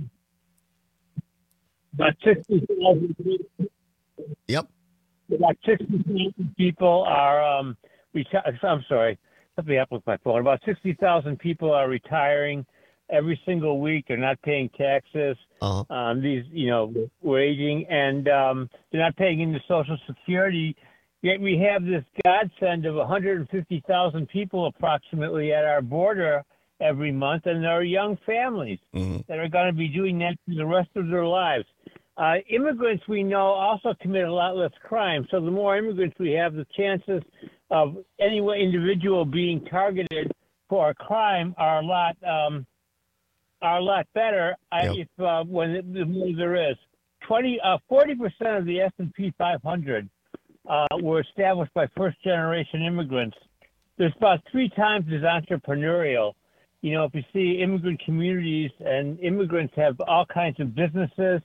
Speaker 5: About sixty thousand people.
Speaker 20: Yep.
Speaker 5: About sixty thousand people are, um, reti- I'm sorry, something happened with my phone. About sixty thousand people are retiring every single week. They're not paying taxes.
Speaker 20: Uh-huh.
Speaker 5: Um, these, you know, we're aging, and um, they're not paying into Social Security. Yet we have this godsend of one hundred fifty thousand people approximately at our border every month, and there are young families
Speaker 20: Mm-hmm.
Speaker 5: that are going to be doing that for the rest of their lives. Uh, immigrants, we know, also commit a lot less crime. So the more immigrants we have, the chances of any individual being targeted for a crime are a lot um, are a lot better. I,
Speaker 20: Yep.
Speaker 5: if uh, when it, the more there is, twenty, uh, forty percent of the S and P five hundred uh, were established by first generation immigrants. There's about three times as entrepreneurial. You know, if you see immigrant communities and immigrants have all kinds of businesses.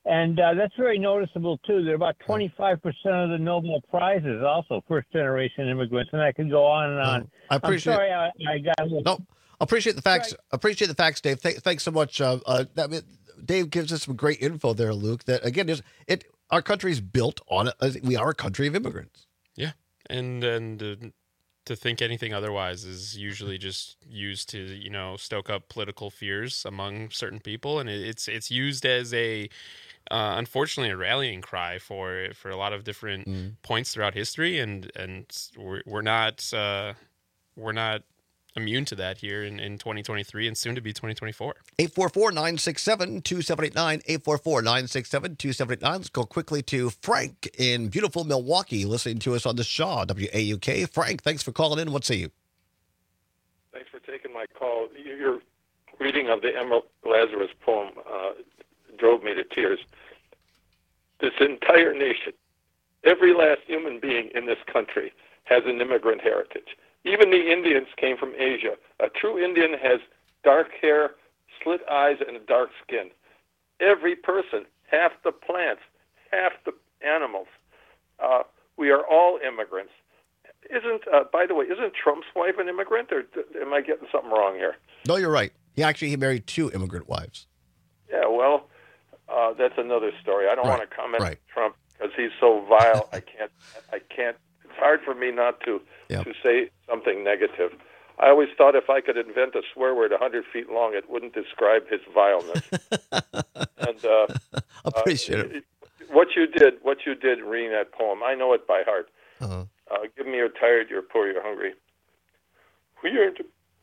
Speaker 5: And uh, that's very noticeable, too. They're about twenty-five percent of the Nobel Prizes, also first-generation immigrants, and I could go on and on.
Speaker 20: Oh, I appreciate
Speaker 5: I'm sorry I, I got a little...
Speaker 20: No, appreciate the facts. Right. Appreciate the facts, Dave. Th- thanks so much. Uh, uh, that, Dave gives us some great info there, Luke, that, again, is it our country's built on it. We are a country of immigrants.
Speaker 2: Yeah, and and uh, to think anything otherwise is usually just used to, you know, stoke up political fears among certain people, and it's it's used as a uh, unfortunately a rallying cry for for a lot of different mm. points throughout history, and and we're we're not uh, we're not immune to that here in, in twenty twenty-three and soon to be twenty twenty-four.
Speaker 20: eight four four, nine six seven, two seven eight nine, eight four four, nine six seven, two seven eight nine. Let's go quickly to Frank in beautiful Milwaukee, listening to us on the Shaw, W A U K. Frank, thanks for calling in. What say you?
Speaker 7: Thanks for taking my call. Your reading of the Emma Lazarus poem uh, drove me to tears. This entire nation, every last human being in this country has an immigrant heritage. Even the Indians came from Asia. A true Indian has dark hair, slit eyes, and a dark skin. Every person, half the plants, half the animals, uh, we are all immigrants. Isn't, uh, by the way, isn't Trump's wife an immigrant, or am I getting something wrong here?
Speaker 20: No, you're right. He actually he married two immigrant wives.
Speaker 7: Yeah, well, uh, that's another story. I don't
Speaker 20: right.
Speaker 7: want to comment
Speaker 20: right.
Speaker 7: on Trump because he's so vile. I can't. I can't. It's hard for me not to yep. to say something negative. I always thought if I could invent a swear word one hundred feet long, it wouldn't describe his vileness. and uh,
Speaker 20: appreciate
Speaker 7: uh,
Speaker 20: it.
Speaker 7: What you did, what you did reading that poem, I know it by heart.
Speaker 20: Uh-huh.
Speaker 7: Uh, give me you're tired, you're poor, you're hungry. Who yearn to,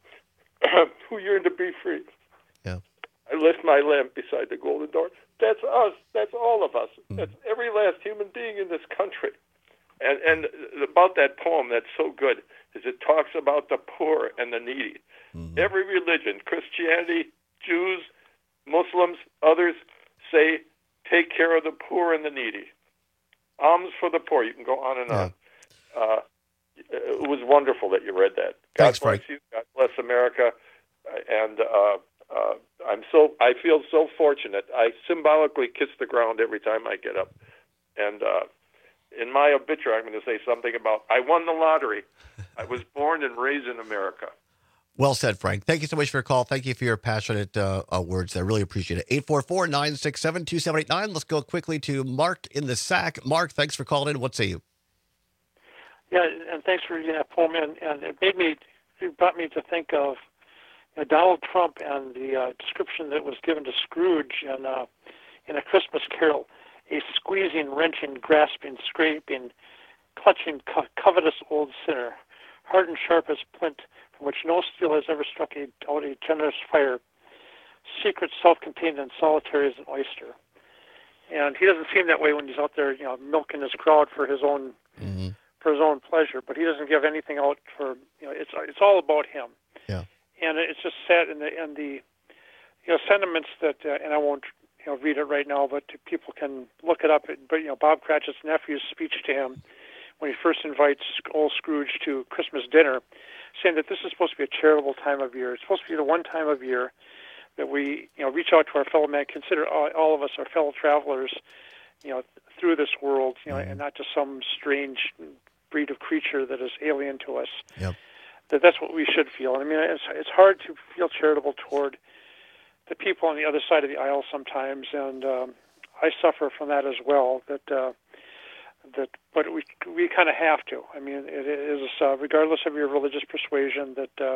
Speaker 7: who yearn to be free?
Speaker 20: Yeah.
Speaker 7: I lift my lamp beside the golden door. That's us. That's all of us. Mm. That's every last human being in this country. And and about that poem that's so good is it talks about the poor and the needy. Mm-hmm. Every religion, Christianity, Jews, Muslims, others say take care of the poor and the needy. Alms for the poor. You can go on and
Speaker 20: yeah.
Speaker 7: on. Uh, it was wonderful that you read that. God
Speaker 20: Thanks,
Speaker 7: bless
Speaker 20: Frank.
Speaker 7: you. God bless America. And uh, uh, I'm so I feel so fortunate. I symbolically kiss the ground every time I get up. And uh, in my obituary, I'm going to say something about I won the lottery. I was born and raised in America.
Speaker 20: Well said, Frank. Thank you so much for your call. Thank you for your passionate uh, uh, words. I really appreciate it. eight four four, nine six seven, two seven eight nine. Let's go quickly to Mark in the Sack. Mark, thanks for calling in. What say you?
Speaker 8: Yeah, and thanks for reading that poem. And, and it made me, it brought me to think of you know, Donald Trump and the uh, description that was given to Scrooge in, uh, in A Christmas Carol. A squeezing, wrenching, grasping, scraping, clutching, co- covetous old sinner, hard and sharp as flint, from which no steel has ever struck a, out a generous fire, secret, self-contained, and solitary as an oyster. And he doesn't seem that way when he's out there, you know, milking his crowd for his own
Speaker 20: mm-hmm.
Speaker 8: for his own pleasure. But he doesn't give anything out for, you know, it's it's all about him.
Speaker 20: Yeah.
Speaker 8: And it's just sad, and the and the you know sentiments that, uh, and I won't. You know, read it right now, but people can look it up. But you know, Bob Cratchit's nephew's speech to him when he first invites old Scrooge to Christmas dinner, saying that this is supposed to be a charitable time of year. It's supposed to be the one time of year that we, you know, reach out to our fellow man, consider all, all of us our fellow travelers, you know, through this world, you know, mm-hmm. and not just some strange breed of creature that is alien to us.
Speaker 20: Yep.
Speaker 8: That that's what we should feel. I mean, it's it's hard to feel charitable toward the people on the other side of the aisle sometimes, and um, I suffer from that as well. That uh, that, but we we kind of have to. I mean, it is uh, regardless of your religious persuasion that uh,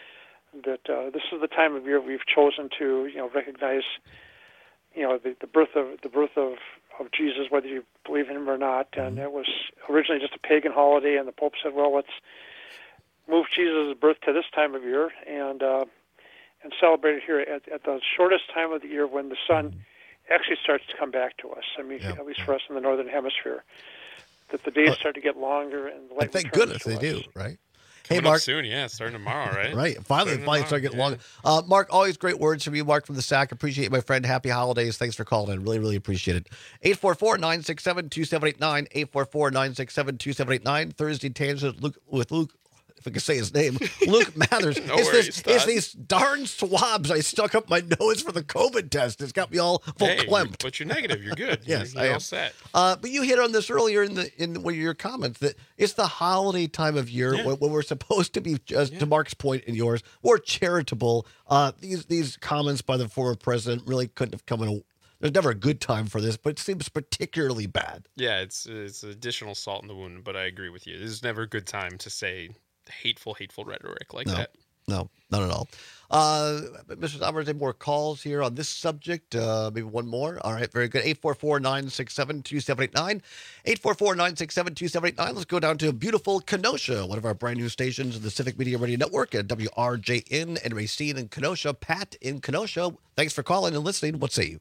Speaker 8: that uh, this is the time of year we've chosen to you know recognize you know the, the birth of the birth of, of Jesus, whether you believe in him or not. And it was originally just a pagan holiday, and the Pope said, well, let's move Jesus' birth to this time of year, and uh, and celebrate it here at, at the shortest time of the year when the sun actually starts to come back to us. I mean, yep. at least for us in the northern hemisphere, that the days start to get longer and the light.
Speaker 20: And thank goodness they
Speaker 8: us.
Speaker 20: do, right?
Speaker 2: Coming
Speaker 20: hey, Mark.
Speaker 2: Up soon, yeah, starting tomorrow, right?
Speaker 20: Right. Finally,
Speaker 2: starting
Speaker 20: finally
Speaker 2: tomorrow.
Speaker 20: start getting
Speaker 2: yeah.
Speaker 20: longer. Uh, Mark, always great words from you, Mark from the Sack. Appreciate you, my friend. Happy holidays. Thanks for calling in. Really, really appreciate it. eight four four, nine six seven, two seven eight nine, eight four four, nine six seven, two seven eight nine. Thursday Tangent Luke, with Luke if I can say his name, Luke Mathers.
Speaker 2: No
Speaker 20: it's,
Speaker 2: worries,
Speaker 20: this,
Speaker 2: Todd.
Speaker 20: it's these darn swabs I stuck up my nose for the COVID test. It's got me all full
Speaker 2: Hey,
Speaker 20: clamped.
Speaker 2: but you're negative. You're good.
Speaker 20: Yes,
Speaker 2: you're,
Speaker 20: I
Speaker 2: you're
Speaker 20: am.
Speaker 2: all set.
Speaker 20: Uh, but you hit on this earlier in the in one of your comments that it's the holiday time of year
Speaker 2: Yeah.
Speaker 20: when, when we're supposed to be, just to Mark's point and yours, more charitable. Uh, these these comments by the former president really couldn't have come in a. There's never a good time for this, but it seems particularly bad.
Speaker 2: Yeah, it's it's additional salt in the wound, but I agree with you. This is never a good time to say hateful, hateful rhetoric like
Speaker 20: No.
Speaker 2: that.
Speaker 20: No, not at all. Uh, Mister Alvarez, any more calls here on this subject? Uh, maybe one more. All right, very good. eight four four, nine six seven, two seven eight nine. eight four four, nine six seven, two seven eight nine. Let's go down to beautiful Kenosha, one of our brand new stations of the Civic Media Radio Network at W R J N and Racine in Kenosha. Pat in Kenosha, thanks for calling and listening. What say you?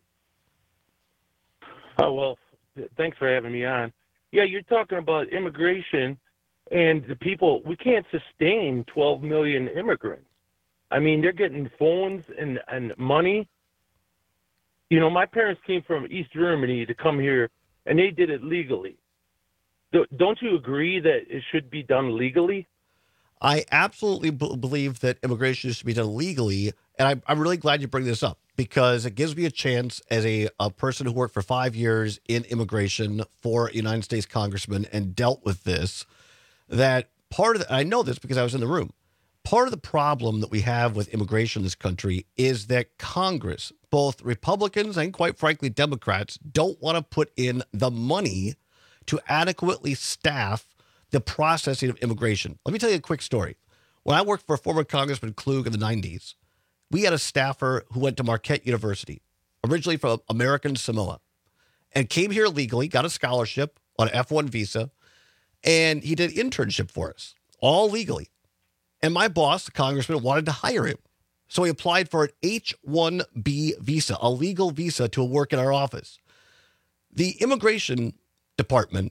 Speaker 9: Oh, well, th- thanks for having me on. Yeah, you're talking about immigration and the people. We can't sustain twelve million immigrants. I mean, they're getting phones and, and money. You know, my parents came from East Germany to come here, and they did it legally. Do- Don't you agree that it should be done legally?
Speaker 20: I absolutely b- believe that immigration should be done legally, and I, I'm really glad you bring this up because it gives me a chance as a, a person who worked for five years in immigration for a United States congressman and dealt with this, that part of the, I know this because I was in the room, part of the problem that we have with immigration in this country is that Congress, both Republicans and quite frankly Democrats, don't want to put in the money to adequately staff the processing of immigration. Let me tell you a quick story. When I worked for former Congressman Klug in the nineties, we had a staffer who went to Marquette University, originally from American Samoa, and came here legally, got a scholarship on an F one visa, and he did internship for us, all legally. And my boss, the congressman, wanted to hire him. So he applied for an H one B visa, a legal visa to work in our office. The immigration department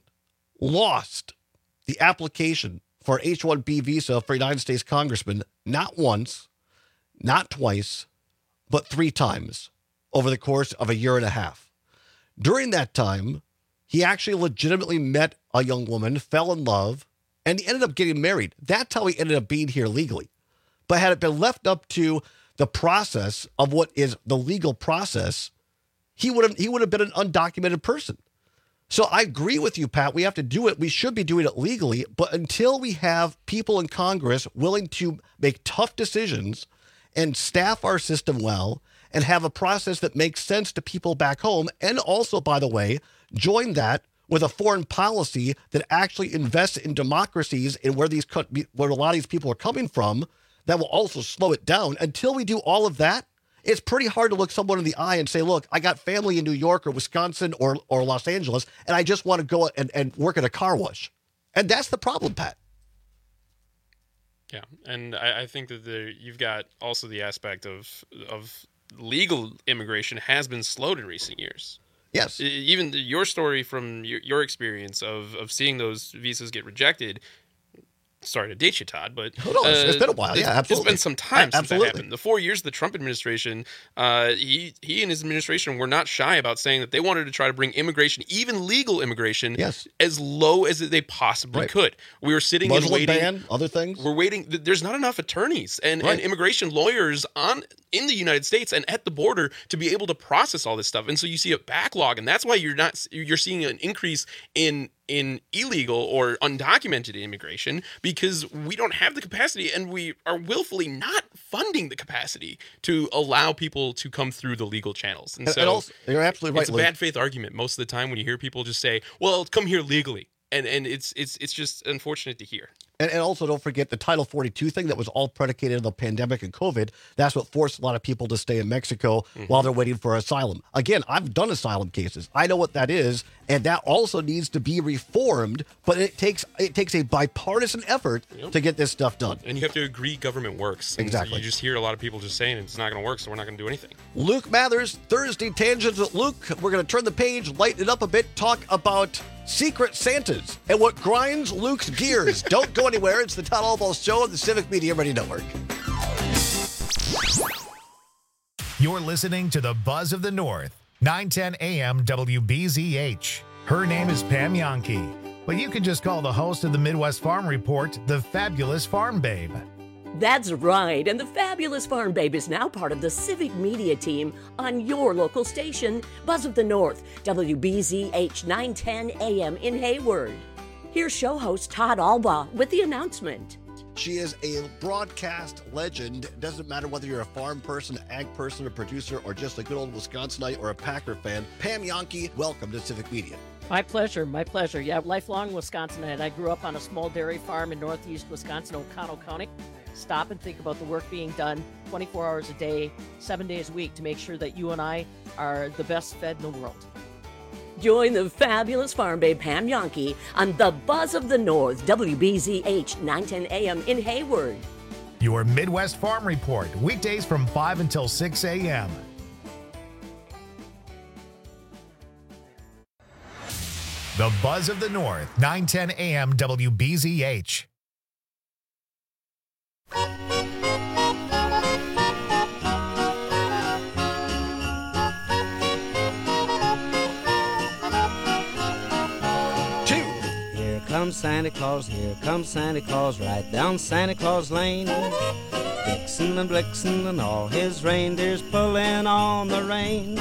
Speaker 20: lost the application for H one B visa for a United States congressman not once, not twice, but three times over the course of a year and a half. During that time, he actually legitimately met a young woman, fell in love, and he ended up getting married. That's how he ended up being here legally. But had it been left up to the process of what is the legal process, he would have he would have been an undocumented person. So I agree with you, Pat. We have to do it. We should be doing it legally. But until we have people in Congress willing to make tough decisions and staff our system well and have a process that makes sense to people back home, and also, by the way, join that with a foreign policy that actually invests in democracies and where these where a lot of these people are coming from, that will also slow it down. Until we do all of that, it's pretty hard to look someone in the eye and say, look, I got family in New York or Wisconsin or, or Los Angeles, and I just want to go and, and work at a car wash. And that's the problem, Pat.
Speaker 2: Yeah, and I, I think that there, you've got also the aspect of of legal immigration has been slowed in recent years.
Speaker 20: Yes.
Speaker 2: Even your story from your, your experience of, of seeing those visas get rejected. Sorry to date you, Todd, but
Speaker 20: oh, no, it's, uh, it's been a while. Yeah, absolutely.
Speaker 2: It's been some time
Speaker 20: yeah,
Speaker 2: since that happened. The four years of the Trump administration, uh, he he and his administration were not shy about saying that they wanted to try to bring immigration, even legal immigration,
Speaker 20: yes.
Speaker 2: as low as they possibly
Speaker 20: right.
Speaker 2: could. We were sitting
Speaker 20: Muslim
Speaker 2: and waiting.
Speaker 20: ban, other things.
Speaker 2: We're waiting. There's not enough attorneys and,
Speaker 20: right.
Speaker 2: and immigration lawyers on in the United States and at the border to be able to process all this stuff. And so you see a backlog, and that's why you're not you're seeing an increase in in illegal or undocumented immigration, because we don't have the capacity, and we are willfully not funding the capacity to allow people to come through the legal channels. And,
Speaker 20: and
Speaker 2: so
Speaker 20: and also, you're absolutely right.
Speaker 2: It's a bad faith argument most of the time when you hear people just say, well, come here legally. And and it's it's it's just unfortunate to hear.
Speaker 20: And, and also, don't forget the Title forty-two thing that was all predicated on the pandemic and COVID. That's what forced a lot of people to stay in Mexico mm-hmm. while they're waiting for asylum. Again, I've done asylum cases. I know what that is, and that also needs to be reformed. But it takes it takes a bipartisan effort yep. to get this stuff done.
Speaker 2: And you have to agree government works. And
Speaker 20: exactly.
Speaker 2: You just hear a lot of people just saying it's not going to work, so we're not going to do anything.
Speaker 20: Luke Mathers, Thursday Tangents with Luke. We're going to turn the page, lighten it up a bit, talk about Secret Santas and what grinds Luke's gears. Don't go anywhere. It's the Todd Albaugh Show on the Civic Media Radio Network.
Speaker 1: You're listening to the Buzz of the North, nine ten A M W B Z H. Her name is Pam Yankee. But you can just call the host of the Midwest Farm Report the Fabulous Farm Babe.
Speaker 3: That's right, and the Fabulous Farm Babe is now part of the Civic Media team on your local station, Buzz of the North, W B Z H nine ten A M in Hayward. Here's show host Todd Albaugh with the announcement.
Speaker 20: She is a broadcast legend. It doesn't matter whether you're a farm person, ag person, a producer, or just a good old Wisconsinite or a Packer fan. Pam Jahnke, welcome to Civic Media.
Speaker 13: My pleasure, my pleasure. Yeah, lifelong Wisconsinite. I grew up on a small dairy farm in northeast Wisconsin, O'Connell County. Stop and think about the work being done twenty-four hours a day, seven days a week to make sure that you and I are the best fed in the world.
Speaker 3: Join the Fabulous Farm Babe Pam Jahnke on the Buzz of the North, W B Z H nine ten A M in Hayward.
Speaker 1: Your Midwest Farm Report, weekdays from five until six A M The Buzz of the North, nine ten A M W B Z H.
Speaker 14: Here comes Santa Claus, here comes Santa Claus, right down Santa Claus Lane. Vixen and Blixen and all his reindeers pulling on the reins.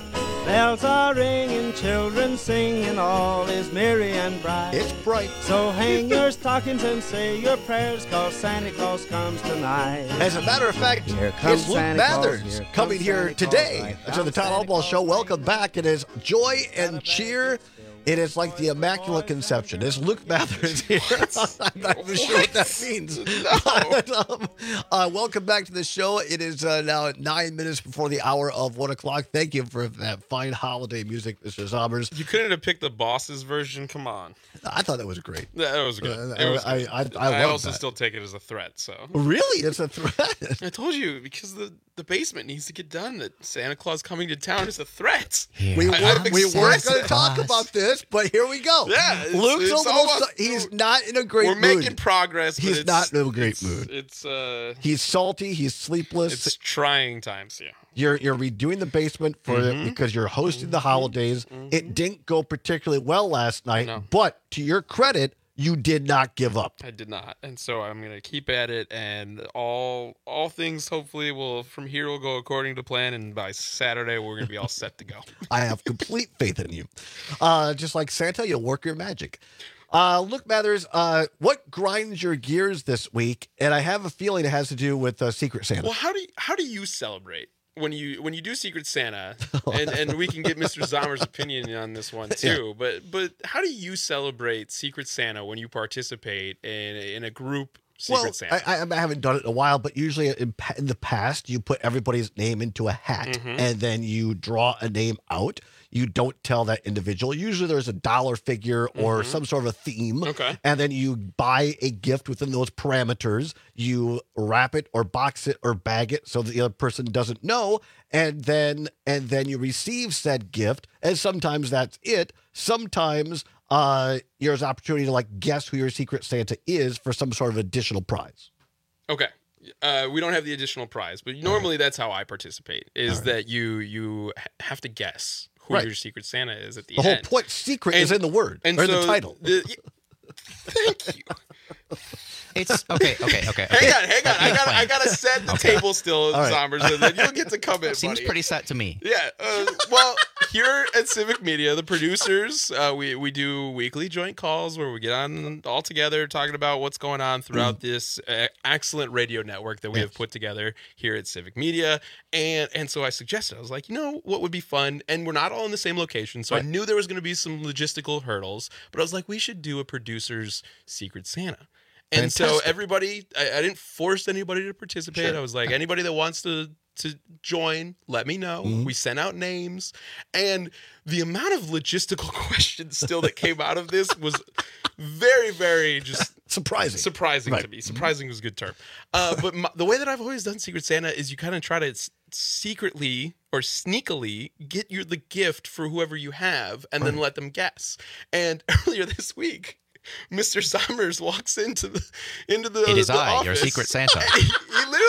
Speaker 14: Bells are ringing, children singing, all is merry and bright.
Speaker 20: It's bright.
Speaker 14: So hang your stockings and say your prayers, cause Santa Claus comes tonight.
Speaker 20: As a matter of fact,
Speaker 14: here comes
Speaker 20: it's Luke
Speaker 14: Santa
Speaker 20: Mathers
Speaker 14: Claus, here
Speaker 20: coming
Speaker 14: comes
Speaker 20: here
Speaker 14: Santa Claus,
Speaker 20: today
Speaker 14: right
Speaker 20: to the
Speaker 14: down
Speaker 20: Todd
Speaker 14: Santa
Speaker 20: Albaugh Show. Welcome back. It is joy and cheer. It is like the Immaculate Conception. It's Luke Mathers here. I'm not even sure what that means.
Speaker 2: No.
Speaker 20: But, um, uh, welcome back to the show. It is uh, now nine minutes before the hour of one o'clock. Thank you for that fine holiday music, Mister Zommers.
Speaker 2: You couldn't have picked the boss's version. Come on.
Speaker 20: I thought that was great.
Speaker 2: That was good.
Speaker 20: Uh,
Speaker 2: It was
Speaker 20: I,
Speaker 2: good.
Speaker 20: I, I, I,
Speaker 2: I
Speaker 20: love
Speaker 2: also
Speaker 20: that.
Speaker 2: still take it as a threat. So
Speaker 20: Really? It's a threat?
Speaker 2: I told you, because the, the basement needs to get done, that Santa Claus coming to town is a threat.
Speaker 20: We,
Speaker 2: I-
Speaker 20: were,
Speaker 2: I've
Speaker 20: we weren't
Speaker 2: expressed
Speaker 20: going to
Speaker 2: it.
Speaker 20: talk about this, but here we go.
Speaker 2: Yeah, it's-
Speaker 20: Luke's
Speaker 2: it's
Speaker 20: a little.
Speaker 2: almost-
Speaker 20: He's not in a great
Speaker 2: We're
Speaker 20: mood.
Speaker 2: making progress. But
Speaker 20: He's
Speaker 2: it's,
Speaker 20: not in a great
Speaker 2: it's,
Speaker 20: mood.
Speaker 2: It's uh,
Speaker 20: He's salty. He's sleepless.
Speaker 2: it's trying times. Yeah.
Speaker 20: You're you're redoing the basement for
Speaker 2: Mhm.
Speaker 20: because you're hosting the holidays. It didn't go particularly well last night,
Speaker 2: No.
Speaker 20: but to your credit, you did not give up.
Speaker 2: I did not, and so I'm gonna keep at it, and all all things hopefully will from here will go according to plan, and by Saturday we're gonna be all set to go.
Speaker 20: I have complete faith in you. Uh, just like Santa, you'll work your magic. Uh, look, Mathers, uh, what grinds your gears this week? And I have a feeling it has to do with uh, Secret Santa.
Speaker 2: Well, how do you, how do you celebrate when you when you do Secret Santa? And and we can get Mister Zommer's opinion on this one too. But but how do you celebrate Secret Santa when you participate in in a group Secret
Speaker 20: well,
Speaker 2: Santa?
Speaker 20: I, I haven't done it in a while, but usually in, pa- in the past, you put everybody's name into a hat
Speaker 2: Mhm.
Speaker 20: and then you draw a name out. You don't tell that individual. Usually there's a dollar figure or
Speaker 2: Mhm.
Speaker 20: some sort of a theme.
Speaker 2: Okay.
Speaker 20: And then you buy a gift within those parameters. You wrap it or box it or bag it so that the other person doesn't know. And then and then you receive said gift. And sometimes that's it. Sometimes uh, there's an opportunity to like guess who your Secret Santa is for some sort of additional prize.
Speaker 2: Okay. Uh, we don't have the additional prize, but normally that's how I participate. Is that you you ha- have to guess who
Speaker 20: Right.
Speaker 2: your Secret Santa is at the,
Speaker 20: The whole
Speaker 2: end.
Speaker 20: point, secret, is in the word
Speaker 2: and
Speaker 20: or in
Speaker 2: so
Speaker 20: the title.
Speaker 2: the- thank you.
Speaker 16: It's okay, okay, okay.
Speaker 2: Hang
Speaker 16: okay.
Speaker 2: on, hang on.
Speaker 16: Let me
Speaker 2: I gotta, I
Speaker 16: explain.
Speaker 2: gotta set the
Speaker 16: Okay.
Speaker 2: table still,
Speaker 16: All right.
Speaker 2: Zombers, and then you'll get to come in.
Speaker 16: Seems
Speaker 2: buddy.
Speaker 16: pretty set to me.
Speaker 2: Yeah. Uh, well, here at Civic Media, the producers, uh, we we do weekly joint calls where we get on all together talking about what's going on throughout this uh, excellent radio network that we have put together here at Civic Media. And and so I suggested, I was like, you know, what would be fun? And we're not all in the same location, so I knew there was going to be some logistical hurdles. But I was like, we should do a producer's Secret Santa. And so
Speaker 20: Fantastic.
Speaker 2: everybody, I, I didn't force anybody to participate.
Speaker 20: Sure.
Speaker 2: I was like, anybody that wants to to join, let me know.
Speaker 20: Mhm.
Speaker 2: We sent out names, and the amount of logistical questions still that came out of this was very, very just
Speaker 20: surprising.
Speaker 2: Surprising
Speaker 20: Right.
Speaker 2: to me. Surprising was a good term. Uh, but my, the way that I've always done Secret Santa is you kind of try to s- secretly or sneakily get your the gift for whoever you have, and then let them guess. And earlier this week, Mister Sommers walks into the into the
Speaker 16: It is
Speaker 2: the
Speaker 16: I, your
Speaker 2: office.
Speaker 16: Secret Santa.
Speaker 2: He, he literally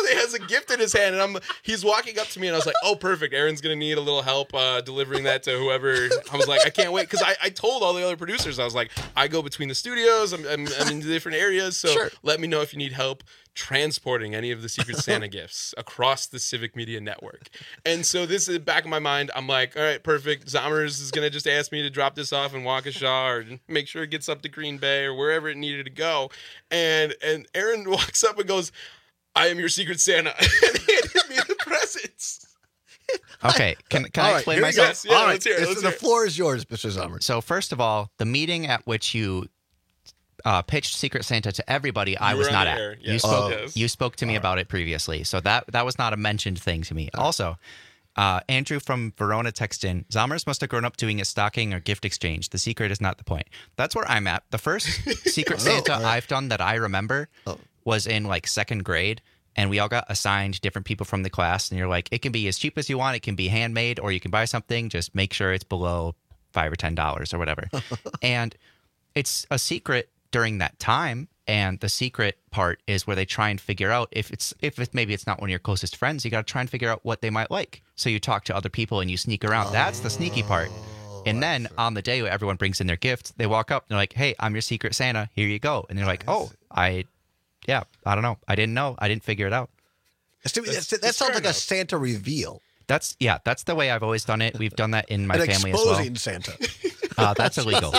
Speaker 2: literally has a gift in his hand, and I'm he's walking up to me, and I was like, oh, perfect. Aaron's gonna need a little help uh, delivering that to whoever. I was like, I can't wait, because I, I told all the other producers, I was like, I go between the studios, I'm, I'm, I'm in different areas, so
Speaker 20: Sure.
Speaker 2: let me know if you need help transporting any of the Secret Santa gifts across the Civic Media Network. And so this is back in my mind. I'm like, all right, perfect. Zommers is going to just ask me to drop this off in Waukesha or make sure it gets up to Green Bay or wherever it needed to go. And and Aaron walks up and goes, I am your Secret Santa. And handed me the presents.
Speaker 16: Okay, can, can
Speaker 20: All
Speaker 16: I
Speaker 20: right,
Speaker 16: explain
Speaker 20: here we go.
Speaker 16: myself?
Speaker 20: All right, it's- the floor is yours, Mister Zommers.
Speaker 16: So first of all, the meeting at which you uh, pitched Secret Santa to everybody, I
Speaker 2: You
Speaker 16: was
Speaker 2: were
Speaker 16: not
Speaker 2: on
Speaker 16: at.
Speaker 2: the air,
Speaker 16: You
Speaker 2: yes.
Speaker 16: spoke.
Speaker 2: Oh. Yes.
Speaker 16: You spoke to me about it previously, so that that was not a mentioned thing to me. Also, uh, Andrew from Verona texted in, Zommers must have grown up doing a stocking or gift exchange. The secret is not the point. That's where I'm at. The first Secret
Speaker 20: Oh,
Speaker 16: Santa
Speaker 20: all right.
Speaker 16: I've done that I remember was in like second grade. And we all got assigned different people from the class. And you're like, it can be as cheap as you want. It can be handmade, or you can buy something. Just make sure it's below five or ten dollars or whatever. And it's a secret during that time. And the secret part is where they try and figure out if it's if it, maybe it's not one of your closest friends. You got to try and figure out what they might like. So you talk to other people and you sneak around. That's the sneaky part. And then on the day where everyone brings in their gift, they walk up and they're like, hey, I'm your Secret Santa. Here you go. And they're like, oh, I. Yeah, I don't know. I didn't know. I didn't figure it out.
Speaker 20: That's, that, that sounds like a Santa reveal.
Speaker 16: That's yeah. That's the way I've always done it. We've done that in my
Speaker 20: An
Speaker 16: family as well.
Speaker 20: exposing Santa.
Speaker 16: Uh, that's illegal.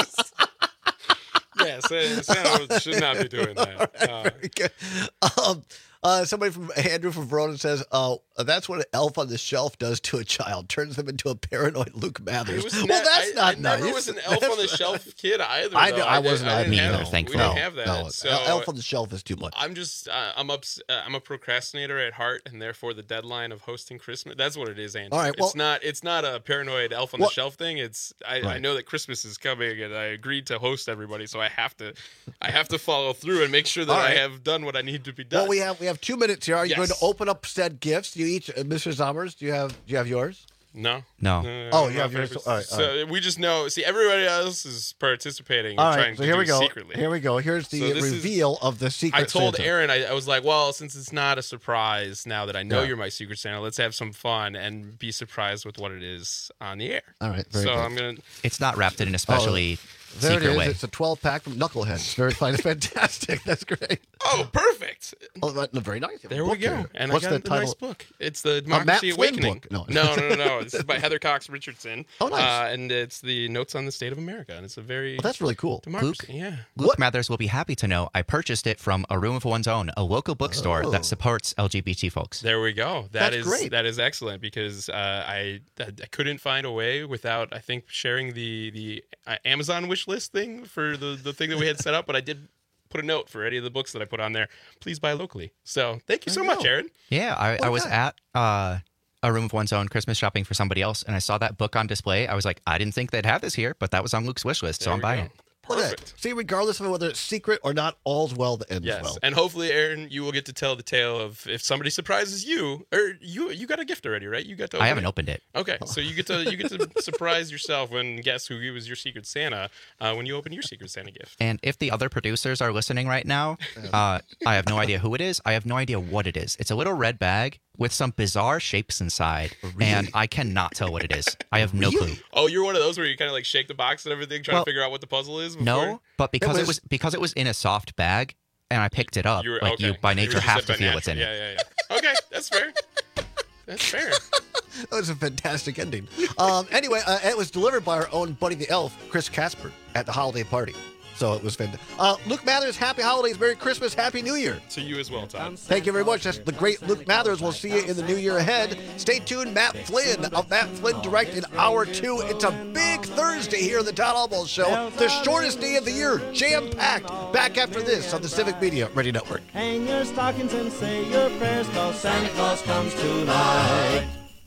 Speaker 2: Yeah, Santa, Santa should not be doing that. Uh,
Speaker 20: Very good. Um, uh, somebody from Andrew from Verona says, uh, that's what an elf on the shelf does to a child. Turns them into a paranoid Luke Mathers.
Speaker 2: was
Speaker 20: Well,
Speaker 2: ne-
Speaker 20: that's
Speaker 2: I,
Speaker 20: not
Speaker 2: I
Speaker 20: nice.
Speaker 2: never was an elf on the shelf kid either.
Speaker 20: I,
Speaker 2: though.
Speaker 20: know, I
Speaker 2: did-
Speaker 20: wasn't.
Speaker 2: I
Speaker 20: I
Speaker 2: didn't
Speaker 16: Me
Speaker 2: have,
Speaker 16: either,
Speaker 2: We
Speaker 16: thankfully.
Speaker 2: didn't have that.
Speaker 20: No,
Speaker 2: so
Speaker 20: elf on the shelf is too much.
Speaker 2: I'm just, uh, I'm ups- uh, I'm a procrastinator at heart, and therefore the deadline of hosting Christmas. That's what it is, Andrew.
Speaker 20: All right, well-
Speaker 2: it's not, it's not a paranoid elf on
Speaker 20: Well-
Speaker 2: the shelf thing. It's, I, I
Speaker 20: Right.
Speaker 2: know that Christmas is coming, and I agreed to host everybody, so I have to, I have to follow through and make sure that
Speaker 20: All
Speaker 2: I
Speaker 20: right.
Speaker 2: have done what I need to be done.
Speaker 20: Well, we have we have two minutes here. Are you
Speaker 2: Yes.
Speaker 20: going to open up said gifts? Do you each, uh, Mister Zommers? Do you have do you have yours?
Speaker 2: No.
Speaker 16: No.
Speaker 2: No,
Speaker 20: Oh,
Speaker 2: no,
Speaker 20: you
Speaker 2: my
Speaker 20: have yours.
Speaker 2: favorites.
Speaker 20: All right, all
Speaker 2: So we just know. See, everybody else is participating.
Speaker 20: All
Speaker 2: and
Speaker 20: right,
Speaker 2: trying
Speaker 20: so
Speaker 2: to
Speaker 20: here
Speaker 2: do
Speaker 20: we go.
Speaker 2: Secretly.
Speaker 20: Here we go. Here's the
Speaker 2: So this is-
Speaker 20: reveal of the secret.
Speaker 2: I told
Speaker 20: Santa.
Speaker 2: Aaron, I, I was like, well, since it's not a surprise now that I know
Speaker 20: Yeah.
Speaker 2: you're my Secret Santa, let's have some fun and be surprised with what it is on the air.
Speaker 20: All right, very
Speaker 2: so
Speaker 20: good.
Speaker 2: I'm gonna.
Speaker 16: It's not wrapped in a especially
Speaker 20: There
Speaker 16: secret
Speaker 20: it is.
Speaker 16: way.
Speaker 20: It's a twelve pack from Knucklehead. It's very fine. It's fantastic. That's great.
Speaker 2: Oh, perfect.
Speaker 20: Oh, that- very nice.
Speaker 2: There we
Speaker 20: Book
Speaker 2: go.
Speaker 20: here.
Speaker 2: And
Speaker 20: What's
Speaker 2: I
Speaker 20: the
Speaker 2: got a
Speaker 20: title?
Speaker 2: nice book. It's the
Speaker 20: Matt
Speaker 2: Democracy
Speaker 20: Flynn
Speaker 2: Awakening.
Speaker 20: book. No.
Speaker 2: no, no, no, no. This is by Heather Cox Richardson.
Speaker 20: Oh, nice.
Speaker 2: Uh, and it's the Notes on the State of America, and it's a very.
Speaker 20: Well, that's really cool.
Speaker 2: Democracy. Yeah.
Speaker 16: Luke Mathers will be happy to know I purchased it from A Room of One's Own, a local bookstore
Speaker 20: Oh.
Speaker 16: that supports L G B T folks.
Speaker 2: There we go. That
Speaker 20: That's
Speaker 2: is
Speaker 20: great.
Speaker 2: that is excellent because uh, I I couldn't find a way without I think sharing the the uh, Amazon wish list thing for the the thing that we had set up, but I did put a note for any of the books that I put on there. Please buy locally. So thank you so
Speaker 20: There you
Speaker 2: much,
Speaker 20: go.
Speaker 2: Aaron.
Speaker 16: Yeah, I, I was
Speaker 20: Okay.
Speaker 16: at uh, A Room of One's Own Christmas shopping for somebody else, and I saw that book on display. I was like, I didn't think they'd have this here, but that was on Luke's wish list, so
Speaker 2: There
Speaker 16: I'm
Speaker 2: we
Speaker 16: buying
Speaker 2: go.
Speaker 16: it.
Speaker 20: Look at that.
Speaker 2: Perfect.
Speaker 20: See, regardless of whether it's secret or not, all's well that ends
Speaker 2: Yes,
Speaker 20: well.
Speaker 2: and hopefully, Aaron, you will get to tell the tale of if somebody surprises you, or you you got a gift already, right? You got to. Open
Speaker 16: I haven't
Speaker 2: it.
Speaker 16: opened it.
Speaker 2: Okay, so you get to you get to surprise yourself and guess who was your Secret Santa uh, when you open your Secret Santa gift.
Speaker 16: And if the other producers are listening right now, uh, I have no idea who it is. I have no idea what it is. It's a little red bag with some bizarre shapes inside, and I cannot tell what it is. I have no clue.
Speaker 2: Oh, you're one of those where you kind of like shake the box and everything, trying
Speaker 16: Well,
Speaker 2: to figure out what the puzzle is. Before?
Speaker 16: No, but because it
Speaker 20: was-
Speaker 16: was because it was in a soft bag, and I picked it up.
Speaker 2: You were,
Speaker 16: like
Speaker 2: okay.
Speaker 16: you, by
Speaker 2: You were
Speaker 16: nature,
Speaker 2: just
Speaker 16: have
Speaker 2: at
Speaker 16: to
Speaker 2: by
Speaker 16: feel what's in
Speaker 2: natural.
Speaker 16: it.
Speaker 2: Yeah, yeah, yeah. Okay, that's fair. That's fair.
Speaker 20: That was a fantastic ending. Um, anyway, uh, it was delivered by our own buddy the elf, Chris Casper, at the holiday party. So it was fantastic. Uh, Luke Mathers, happy holidays, Merry Christmas, Happy New Year.
Speaker 2: To you as well, Tom.
Speaker 20: Thank you very much. That's the great Luke Mathers. We'll see you in the new year ahead. Stay tuned. Matt Flynn of Matt Flynn Direct in hour two. It's a big Thursday here on the Todd Albaugh Show. The shortest day of the year, jam-packed. Back after this on the Civic Media Radio Network.
Speaker 14: Hang your stockings and say your prayers, 'cause Santa Claus comes tonight.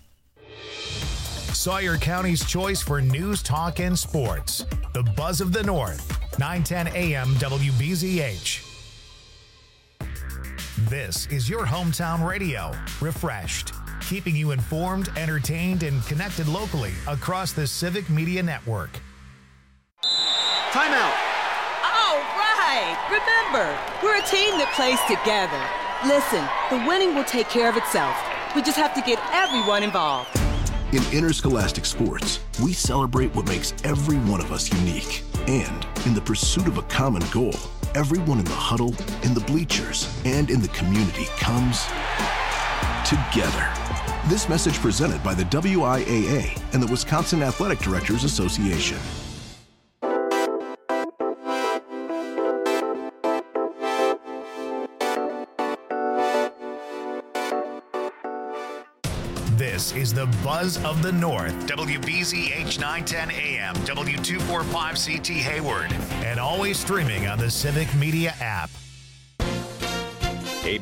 Speaker 1: Sawyer County's choice for news, talk, and sports. The Buzz of the North, nine ten A M W B Z H. This is your hometown radio, refreshed, keeping you informed, entertained, and connected locally across the Civic Media Network.
Speaker 4: Time out. All right. Remember, we're a team that plays together. Listen, the winning will take care of itself. We just have to get everyone involved.
Speaker 6: In interscholastic sports, we celebrate what makes every one of us unique. And in the pursuit of a common goal, everyone in the huddle, in the bleachers, and in the community comes together. This message presented by the W I A A and the Wisconsin Athletic Directors Association.
Speaker 1: This is the Buzz of the North, W B Z H nine ten A M, W two forty-five C T Hayward, and always streaming on the Civic Media app.